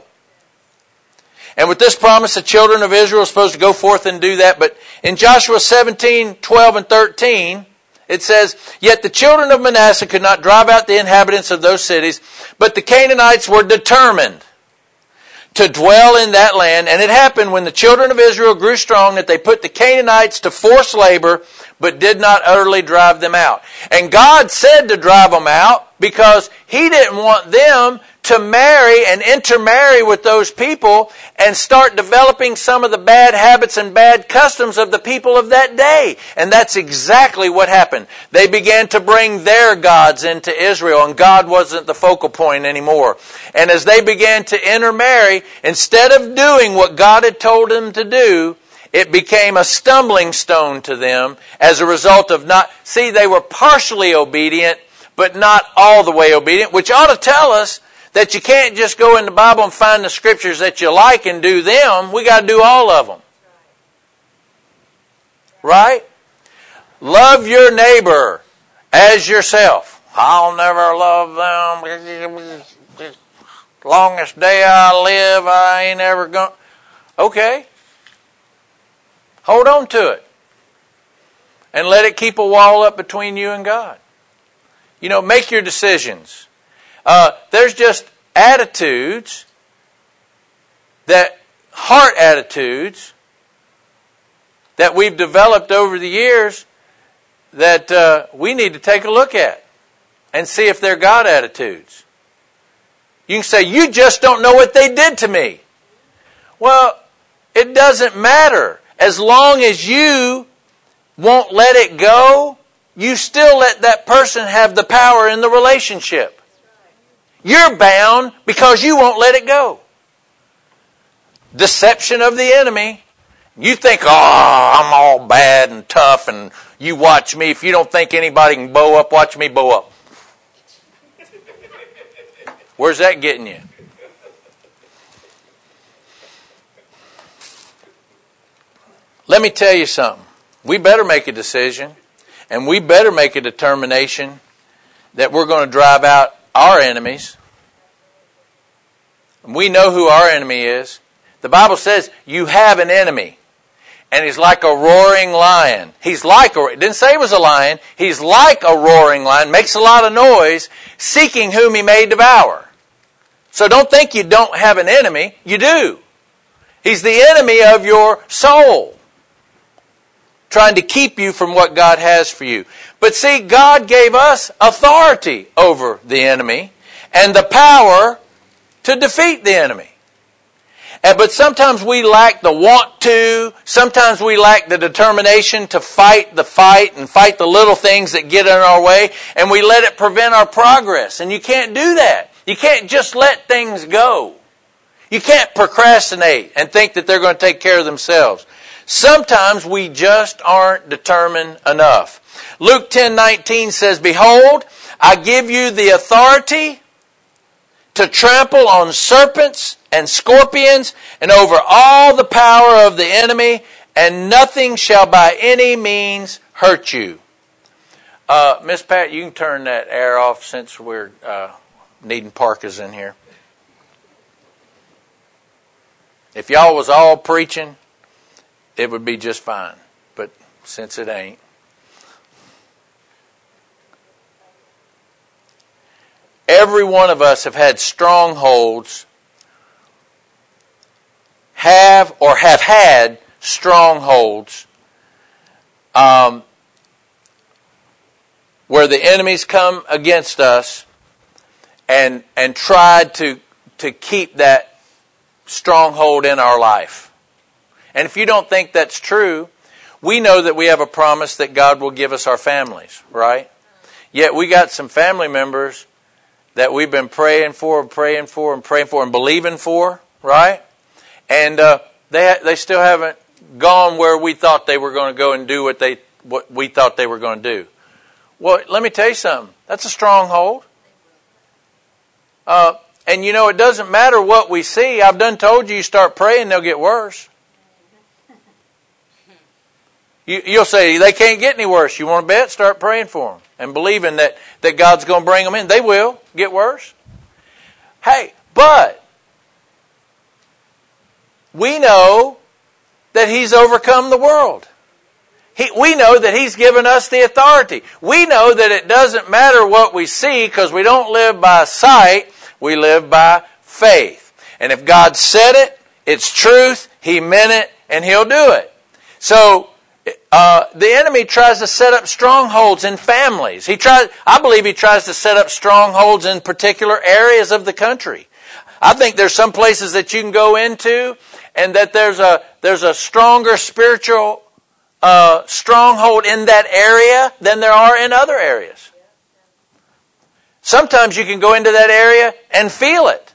And with this promise, the children of Israel are supposed to go forth and do that. But in Joshua seventeen, twelve and thirteen, it says, yet the children of Manasseh could not drive out the inhabitants of those cities, but the Canaanites were determined to dwell in that land. And it happened when the children of Israel grew strong that they put the Canaanites to forced labor, but did not utterly drive them out. And God said to drive them out because He didn't want them to marry and intermarry with those people and start developing some of the bad habits and bad customs of the people of that day. And that's exactly what happened. They began to bring their gods into Israel, and God wasn't the focal point anymore. And as they began to intermarry, instead of doing what God had told them to do, it became a stumbling stone to them as a result of not... See, they were partially obedient, but not all the way obedient, which ought to tell us that you can't just go in the Bible and find the scriptures that you like and do them. We got to do all of them. Right? Love your neighbor as yourself. I'll never love them. Longest day I live, I ain't ever going. Okay. Hold on to it. And let it keep a wall up between you and God. You know, make your decisions. Uh, there's just attitudes, that heart attitudes, that we've developed over the years that uh, we need to take a look at and see if they're God attitudes. You can say, you just don't know what they did to me. Well, it doesn't matter. As long as you won't let it go, you still let that person have the power in the relationship. You're bound because you won't let it go. Deception of the enemy. You think, oh, I'm all bad and tough, and you watch me. If you don't think anybody can bow up, watch me bow up. Where's that getting you? Let me tell you something. We better make a decision, and we better make a determination that we're going to drive out our enemies. We know who our enemy is. The Bible says you have an enemy, and he's like a roaring lion. He's like a, it didn't say he was a lion. He's like a roaring lion, makes a lot of noise, seeking whom he may devour. So don't think you don't have an enemy. You do. He's the enemy of your soul, trying to keep you from what God has for you. But see, God gave us authority over the enemy and the power to defeat the enemy. And, but sometimes we lack the want to, sometimes we lack the determination to fight the fight and fight the little things that get in our way, and we let it prevent our progress. And you can't do that. You can't just let things go. You can't procrastinate and think that they're going to take care of themselves. Sometimes we just aren't determined enough. Luke ten nineteen says, "Behold, I give you the authority to trample on serpents and scorpions and over all the power of the enemy, and nothing shall by any means hurt you." Uh, Miss Pat, you can turn that air off since we're uh, needing parkas in here. If y'all was all preaching, it would be just fine. But since it ain't. Every one of us have had strongholds, have or have had strongholds um, where the enemies come against us and and tried to to keep that stronghold in our life. And if you don't think that's true, we know that we have a promise that God will give us our families, right? Yet we got some family members that we've been praying for and praying for and praying for and believing for, right? And uh, they they still haven't gone where we thought they were going to go and do what they what we thought they were going to do. Well, let me tell you something. That's a stronghold. Uh, and you know, it doesn't matter what we see. I've done told you, you start praying, they'll get worse. You, you'll say, they can't get any worse. You want to bet? Start praying for them and believing that, that God's going to bring them in. They will get worse. Hey, but we know that He's overcome the world. He, we know that He's given us the authority. We know that it doesn't matter what we see because we don't live by sight. We live by faith. And if God said it, it's truth. He meant it, and He'll do it. So uh, the enemy tries to set up strongholds in families. He tries. I believe he tries to set up strongholds in particular areas of the country. I think there's some places that you can go into, and that there's a there's a stronger spiritual uh, stronghold in that area than there are in other areas. Sometimes you can go into that area and feel it.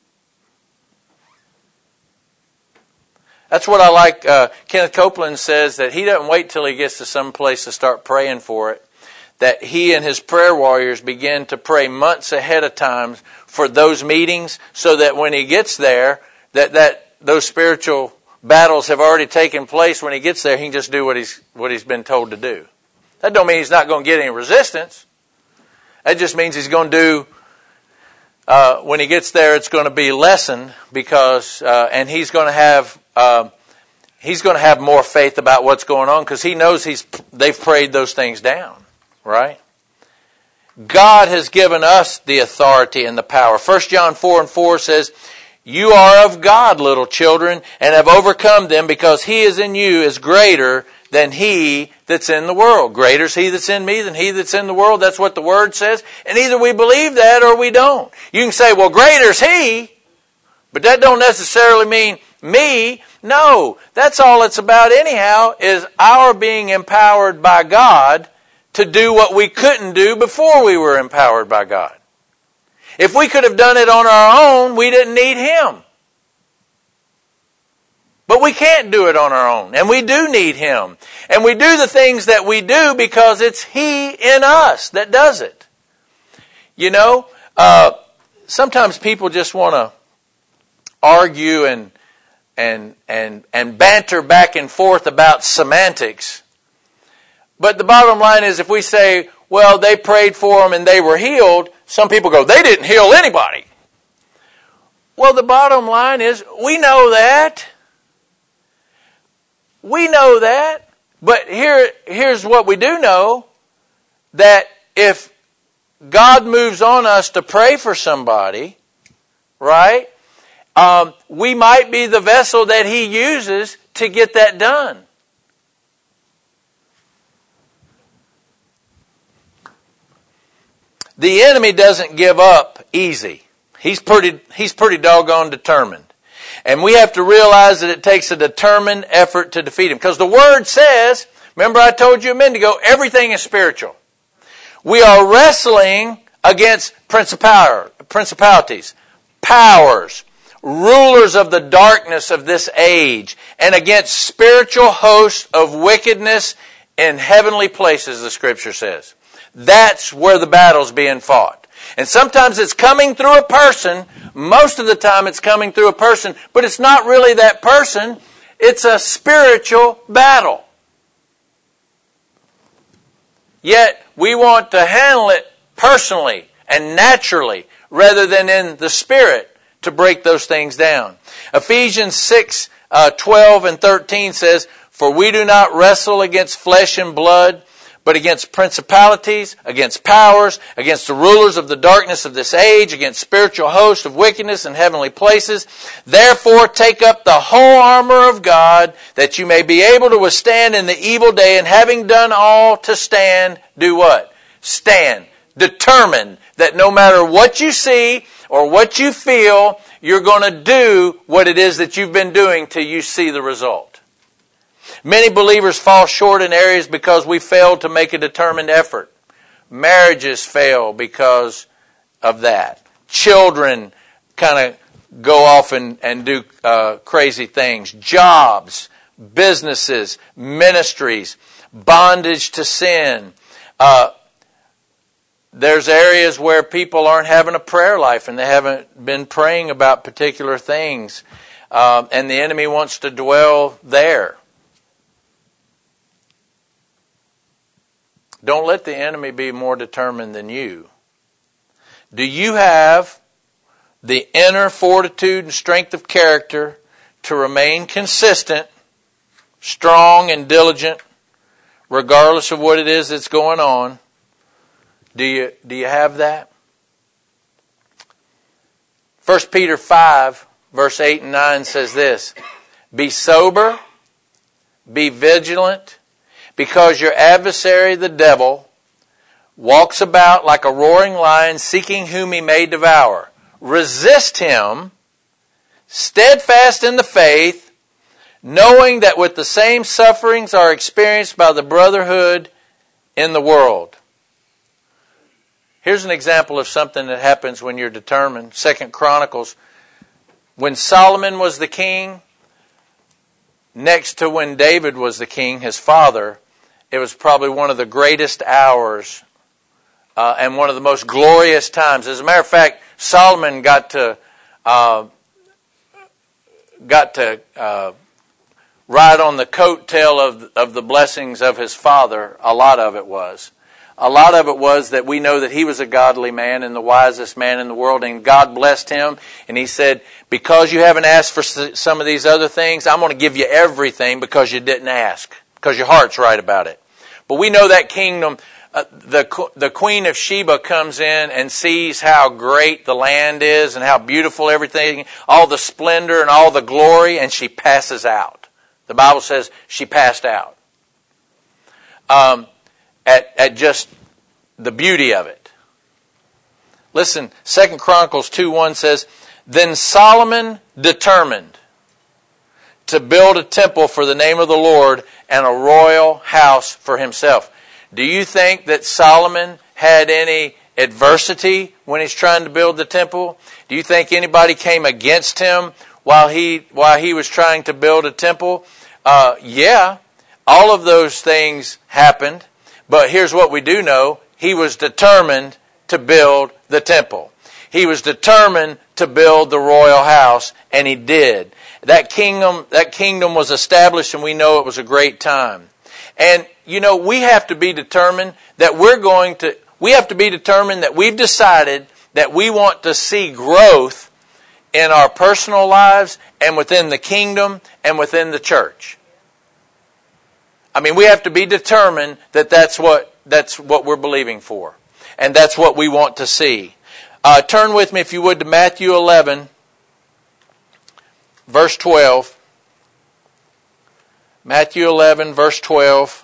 That's what I like. Uh, Kenneth Copeland says that he doesn't wait till he gets to some place to start praying for it. That he and his prayer warriors begin to pray months ahead of time for those meetings, so that when he gets there, that, that those spiritual battles have already taken place. When he gets there, he can just do what he's what he's been told to do. That don't mean he's not going to get any resistance. That just means he's going to do, uh, when he gets there, it's going to be lessened because, uh, and he's going to have, uh, he's going to have more faith about what's going on because he knows he's, they've prayed those things down, right? God has given us the authority and the power. First John four and four says, "You are of God, little children, and have overcome them, because He is in you is greater than he that's in the world." Greater is He that's in me than he that's in the world. That's what the Word says. And either we believe that or we don't. You can say, well, greater is He, but that don't necessarily mean me. No, that's all it's about anyhow, is our being empowered by God to do what we couldn't do before we were empowered by God. If we could have done it on our own, we didn't need Him. But we can't do it on our own, and we do need Him. And we do the things that we do because it's He in us that does it. You know, uh, sometimes people just want to argue and and and and banter back and forth about semantics. But the bottom line is, if we say, well, they prayed for them and they were healed, some people go, they didn't heal anybody. Well, the bottom line is, we know that. We know that. But here, here's what we do know, that if God moves on us to pray for somebody, right, um, we might be the vessel that He uses to get that done. The enemy doesn't give up easy. He's pretty, he's pretty doggone determined. And we have to realize that it takes a determined effort to defeat him. Because the Word says, remember I told you a minute ago, everything is spiritual. We are wrestling against principalities, powers, rulers of the darkness of this age, and against spiritual hosts of wickedness in heavenly places, the Scripture says. That's where the battle's being fought. And sometimes it's coming through a person. Most of the time it's coming through a person, but it's not really that person. It's a spiritual battle. Yet we want to handle it personally and naturally rather than in the Spirit to break those things down. Ephesians six, uh, twelve and thirteen says, for we do not wrestle against flesh and blood, but against principalities, against powers, against the rulers of the darkness of this age, against spiritual hosts of wickedness in heavenly places. Therefore take up the whole armor of God, that you may be able to withstand in the evil day, and having done all to stand, do what? Stand. Determined that no matter what you see or what you feel, you're going to do what it is that you've been doing till you see the result. Many believers fall short in areas because we failed to make a determined effort. Marriages fail because of that. Children kind of go off and, and do uh, crazy things. Jobs, businesses, ministries, bondage to sin. Uh, there's areas where people aren't having a prayer life and they haven't been praying about particular things. Uh, and the enemy wants to dwell there. Don't let the enemy be more determined than you. Do you have the inner fortitude and strength of character to remain consistent, strong and diligent, regardless of what it is that's going on? Do you, do you have that? First Peter five, verse eight and nine says this, be sober, be vigilant, because your adversary, the devil, walks about like a roaring lion, seeking whom he may devour. Resist him, steadfast in the faith, knowing that with the same sufferings are experienced by the brotherhood in the world. Here's an example of something that happens when you're determined. Second Chronicles. When Solomon was the king, next to when David was the king, his father, it was probably one of the greatest hours uh, and one of the most glorious times. As a matter of fact, Solomon got to uh, got to uh, ride on the coattail of of the blessings of his father. A lot of it was. A lot of it was that we know that he was a godly man and the wisest man in the world, and God blessed him. And he said, because you haven't asked for some of these other things, I'm going to give you everything because you didn't ask. Because your heart's right about it. But we know that kingdom, uh, the the Queen of Sheba comes in and sees how great the land is and how beautiful everything, all the splendor and all the glory, and she passes out. The Bible says she passed out. Um, at, at just the beauty of it. Listen, Second Chronicles two one says, then Solomon determined. to build a temple for the name of the Lord and a royal house for himself. Do you think that Solomon had any adversity when he's trying to build the temple? Do you think anybody came against him while he while he was trying to build a temple? Uh, yeah, all of those things happened. But here's what we do know. He was determined to build the temple. He was determined to build the royal house, and he did. That kingdom, that kingdom was established, and we know it was a great time. And, you know, we have to be determined that we're going to, we have to be determined that we've decided that we want to see growth in our personal lives and within the kingdom and within the church. I mean, we have to be determined that that's what, that's what we're believing for. And that's what we want to see. Uh, turn with me, if you would, to Matthew eleven, verse twelve. Matthew eleven, verse twelve.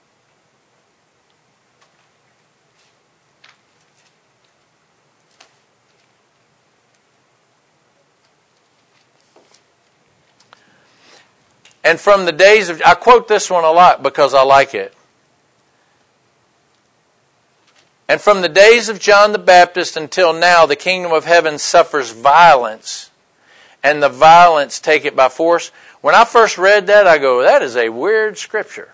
And from the days of, I quote this one a lot because I like it. And from the days of John the Baptist until now, the kingdom of heaven suffers violence, and the violence take it by force. When I first read that, I go, that is a weird scripture.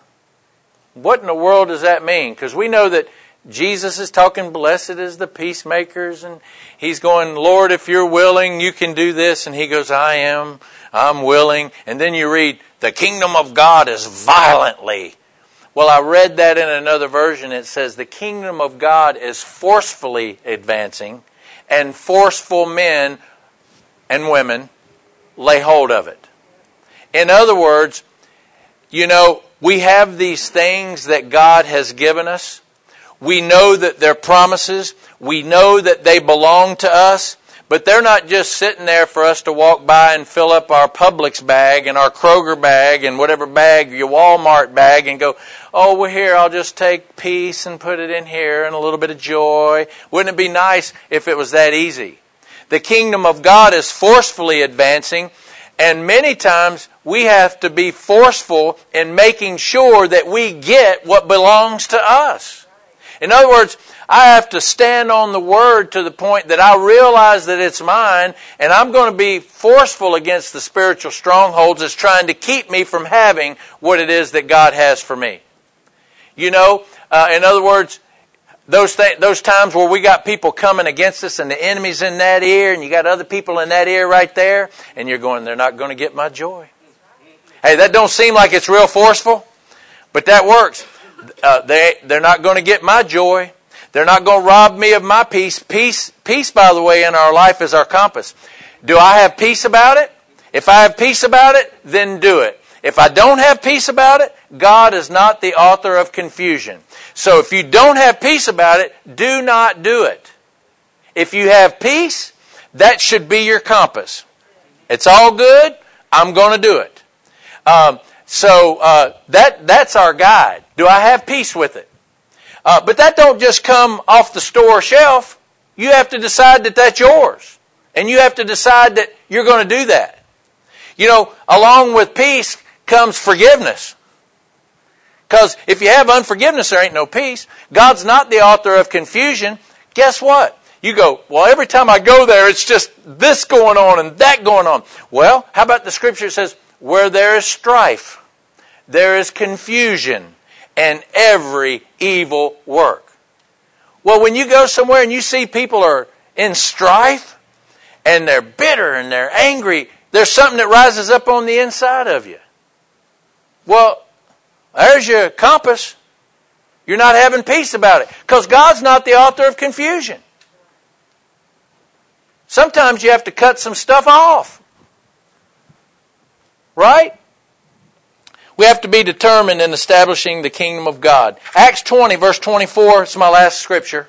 What in the world does that mean? Because we know that Jesus is talking, blessed is the peacemakers, and he's going, Lord, if you're willing, you can do this. And he goes, I am, I'm willing. And then you read, the kingdom of God is violently. Well, I read that in another version. It says the kingdom of God is forcefully advancing, and forceful men and women lay hold of it. In other words, you know, we have these things that God has given us. We know that they're promises. We know that they belong to us. But they're not just sitting there for us to walk by and fill up our Publix bag and our Kroger bag and whatever bag, your Walmart bag, and go, oh, we're here, I'll just take peace and put it in here and a little bit of joy. Wouldn't it be nice if it was that easy? The kingdom of God is forcefully advancing, and many times we have to be forceful in making sure that we get what belongs to us. In other words, I have to stand on the Word to the point that I realize that it's mine, and I'm going to be forceful against the spiritual strongholds that's trying to keep me from having what it is that God has for me. You know, uh, in other words, those th- those times where we got people coming against us and the enemy's in that ear and you got other people in that ear right there, and you're going, they're not going to get my joy. Hey, that don't seem like it's real forceful, but that works. Uh, they, they're not going to get my joy. They're not going to rob me of my peace. Peace, peace, by the way, in our life is our compass. Do I have peace about it? If I have peace about it, then do it. If I don't have peace about it, God is not the author of confusion. So if you don't have peace about it, do not do it. If you have peace, that should be your compass. It's all good. I'm going to do it. Um, so uh, that that's our guide. Do I have peace with it? Uh, but that don't just come off the store shelf. You have to decide that that's yours. And you have to decide that you're going to do that. You know, along with peace comes forgiveness. Because if you have unforgiveness, there ain't no peace. God's not the author of confusion. Guess what? You go, well, every time I go there, it's just this going on and that going on. Well, how about the scripture that says, where there is strife, there is confusion, and every evil work. Well, when you go somewhere and you see people are in strife and they're bitter and they're angry, there's something that rises up on the inside of you. Well, there's your compass. You're not having peace about it because God's not the author of confusion. Sometimes you have to cut some stuff off. Right? We have to be determined in establishing the kingdom of God. Acts twenty, verse twenty-four, it's my last scripture.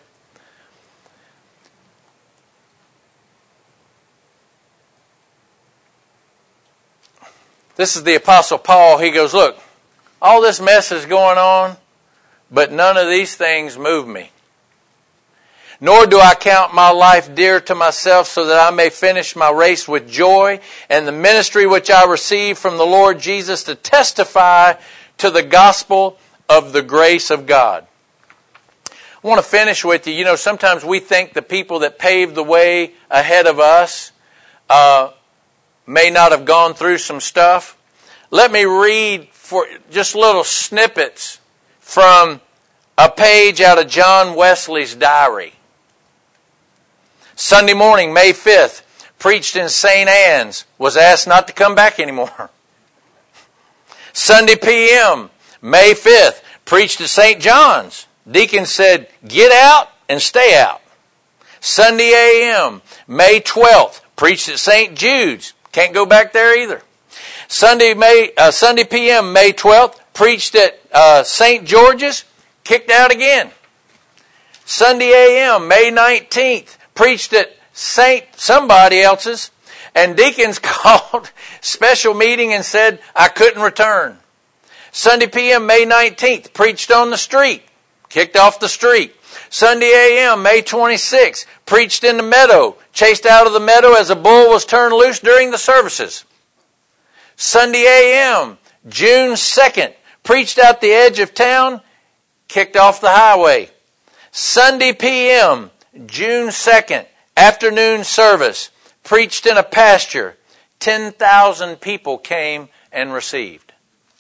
This is the Apostle Paul. He goes, look, all this mess is going on, but none of these things move me. Nor do I count my life dear to myself, so that I may finish my race with joy and the ministry which I received from the Lord Jesus to testify to the gospel of the grace of God. I want to finish with you. You know, sometimes we think the people that paved the way ahead of us uh, may not have gone through some stuff. Let me read for just little snippets from a page out of John Wesley's diary. Sunday morning, May fifth, preached in Saint Anne's, was asked not to come back anymore. Sunday P M, May fifth, preached at Saint John's. Deacon said, get out and stay out. Sunday A M, May twelfth, preached at Saint Jude's. Can't go back there either. Sunday May uh, Sunday P M, May twelfth, preached at uh, Saint George's. Kicked out again. Sunday A M, May nineteenth, preached at Saint somebody else's. And deacons called special meeting and said, I couldn't return. Sunday P M, May nineteenth, preached on the street. Kicked off the street. Sunday A M, May twenty-sixth, preached in the meadow. Chased out of the meadow as a bull was turned loose during the services. Sunday A M, June second, preached out the edge of town. Kicked off the highway. Sunday P M, June second, afternoon service. Preached in a pasture. ten thousand people came and received.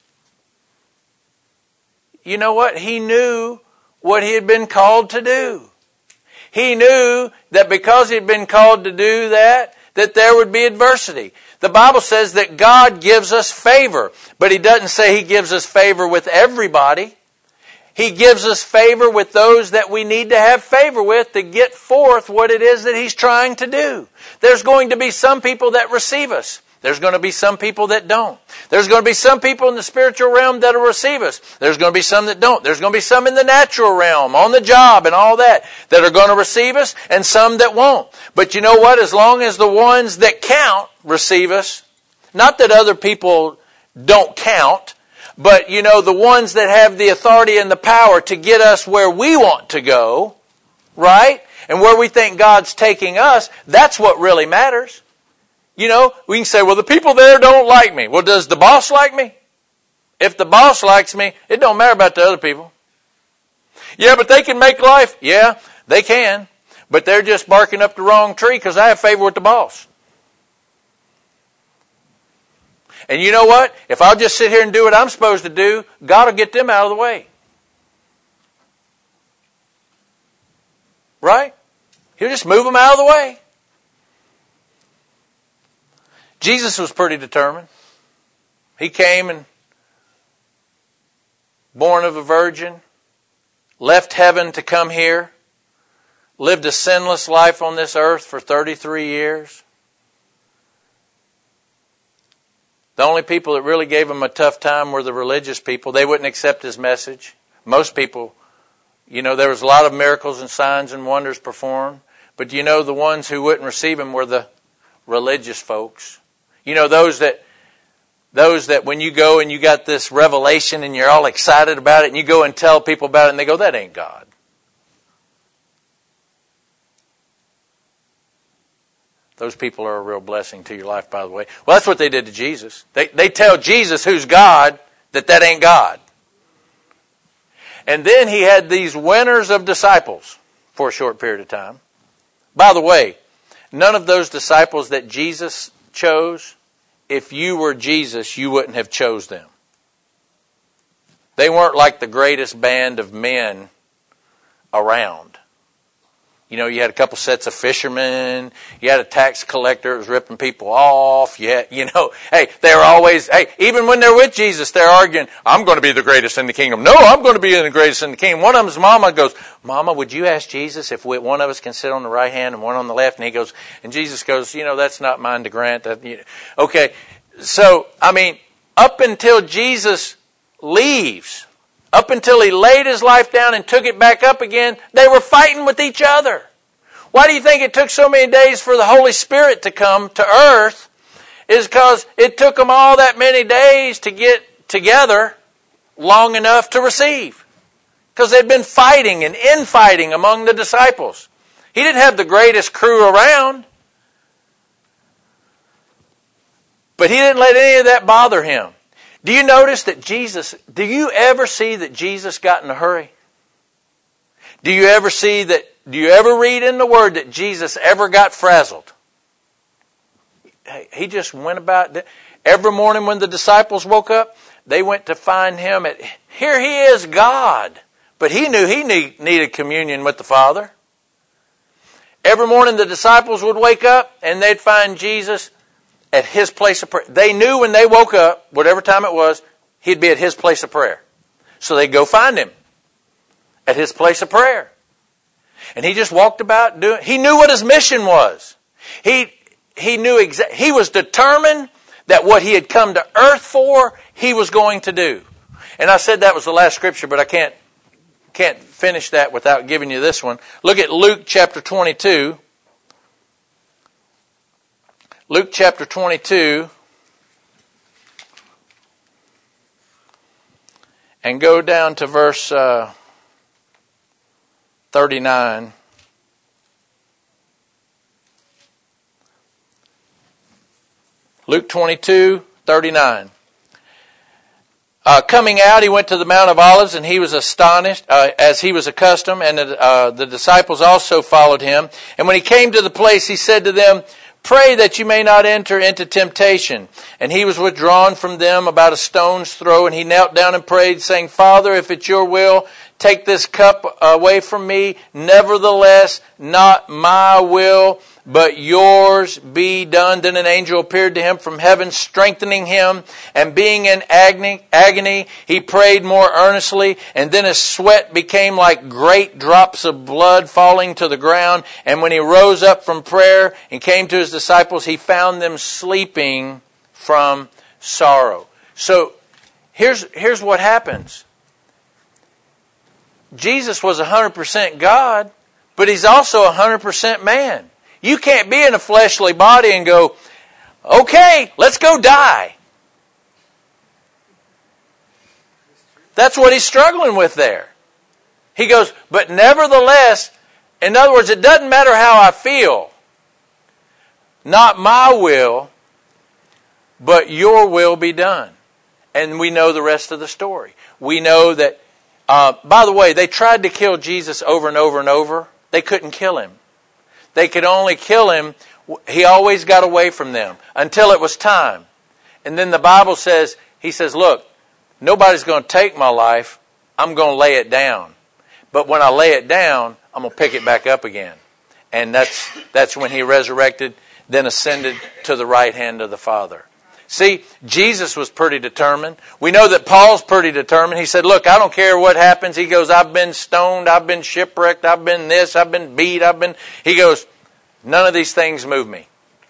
You know what? He knew what he had been called to do. He knew that because he had been called to do that, that there would be adversity. The Bible says that God gives us favor, but He doesn't say He gives us favor with everybody. He gives us favor with those that we need to have favor with to get forth what it is that He's trying to do. There's going to be some people that receive us. There's going to be some people that don't. There's going to be some people in the spiritual realm that will receive us. There's going to be some that don't. There's going to be some in the natural realm, on the job and all that, that are going to receive us, and some that won't. But you know what? As long as the ones that count receive us, not that other people don't count, but you know, the ones that have the authority and the power to get us where we want to go, right? And where we think God's taking us, that's what really matters. You know, we can say, well, the people there don't like me. Well, does the boss like me? If the boss likes me, it don't matter about the other people. Yeah, but they can make life. Yeah, they can. But they're just barking up the wrong tree because I have favor with the boss. And you know what? If I'll just sit here and do what I'm supposed to do, God will get them out of the way. Right? He'll just move them out of the way. Jesus was pretty determined. He came and born of a virgin, left heaven to come here, lived a sinless life on this earth for thirty-three years. The only people that really gave him a tough time were the religious people. They wouldn't accept his message. Most people, you know, there was a lot of miracles and signs and wonders performed. But you know, the ones who wouldn't receive him were the religious folks. You know, those that, those that when you go and you got this revelation and you're all excited about it and you go and tell people about it and they go, that ain't God. Those people are a real blessing to your life, by the way. Well, that's what they did to Jesus. They, they tell Jesus, who's God, that that ain't God. And then he had these winners of disciples for a short period of time. By the way, none of those disciples that Jesus chose, if you were Jesus, you wouldn't have chose them. They weren't like the greatest band of men around. You know, you had a couple sets of fishermen. You had a tax collector that was ripping people off. You had, you know, hey, they're always, hey, even when they're with Jesus, they're arguing, I'm going to be the greatest in the kingdom. No, I'm going to be the greatest in the kingdom. One of them's mama goes, Mama, would you ask Jesus if we, one of us can sit on the right hand and one on the left? And he goes, and Jesus goes, you know, that's not mine to grant. That, you know. Okay, so, I mean, up until Jesus leaves, up until he laid his life down and took it back up again, they were fighting with each other. Why do you think it took so many days for the Holy Spirit to come to earth? Is because it took them all that many days to get together long enough to receive. Because they'd been fighting and infighting among the disciples. He didn't have the greatest crew around. But he didn't let any of that bother him. Do you notice that Jesus, do you ever see that Jesus got in a hurry? Do you ever see that, do you ever read in the Word that Jesus ever got frazzled? He just went about, every morning when the disciples woke up, they went to find him at, here he is, God. But he knew he need, needed communion with the Father. Every morning the disciples would wake up and they'd find Jesus at his place of prayer. They knew when they woke up, whatever time it was, he'd be at his place of prayer. So they'd go find him at his place of prayer. And he just walked about doing, he knew what his mission was. He, he knew exactly, he was determined that what he had come to earth for, he was going to do. And I said that was the last scripture, but I can't, can't finish that without giving you this one. Look at Luke chapter twenty-two. Luke chapter twenty-two, and go down to verse uh, thirty-nine. Luke twenty-two, thirty-nine. Uh, coming out, he went to the Mount of Olives, and he was astonished, uh, as he was accustomed, and uh, the disciples also followed him. And when he came to the place, he said to them, pray that you may not enter into temptation. And he was withdrawn from them about a stone's throw, and he knelt down and prayed, saying, Father, if it's your will, take this cup away from me. Nevertheless, not my will, but yours be done. Then an angel appeared to him from heaven, strengthening him. And being in agony, agony, he prayed more earnestly. And then his sweat became like great drops of blood falling to the ground. And when he rose up from prayer and came to his disciples, he found them sleeping from sorrow. So here's, here's what happens. Jesus was one hundred percent God, but he's also one hundred percent man. You can't be in a fleshly body and go, okay, let's go die. That's what he's struggling with there. He goes, but nevertheless, in other words, it doesn't matter how I feel. Not my will, but your will be done. And we know the rest of the story. We know that, uh, by the way, they tried to kill Jesus over and over and over. They couldn't kill him. They could only kill him. He always got away from them until it was time. And then the Bible says, he says, look, nobody's going to take my life. I'm going to lay it down. But when I lay it down, I'm going to pick it back up again. And that's that's when he resurrected, then ascended to the right hand of the Father. See, Jesus was pretty determined. We know that Paul's pretty determined. He said, look, I don't care what happens. He goes, I've been stoned, I've been shipwrecked, I've been this, I've been beat, I've been... He goes, none of these things move me.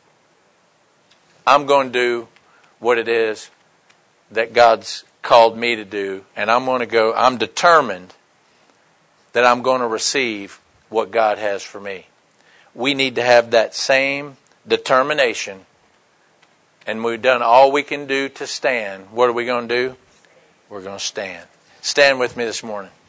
I'm going to do what it is that God's called me to do. And I'm going to go, I'm determined that I'm going to receive what God has for me. We need to have that same determination. And we've done all we can do to stand. What are we going to do? We're going to stand. Stand with me this morning.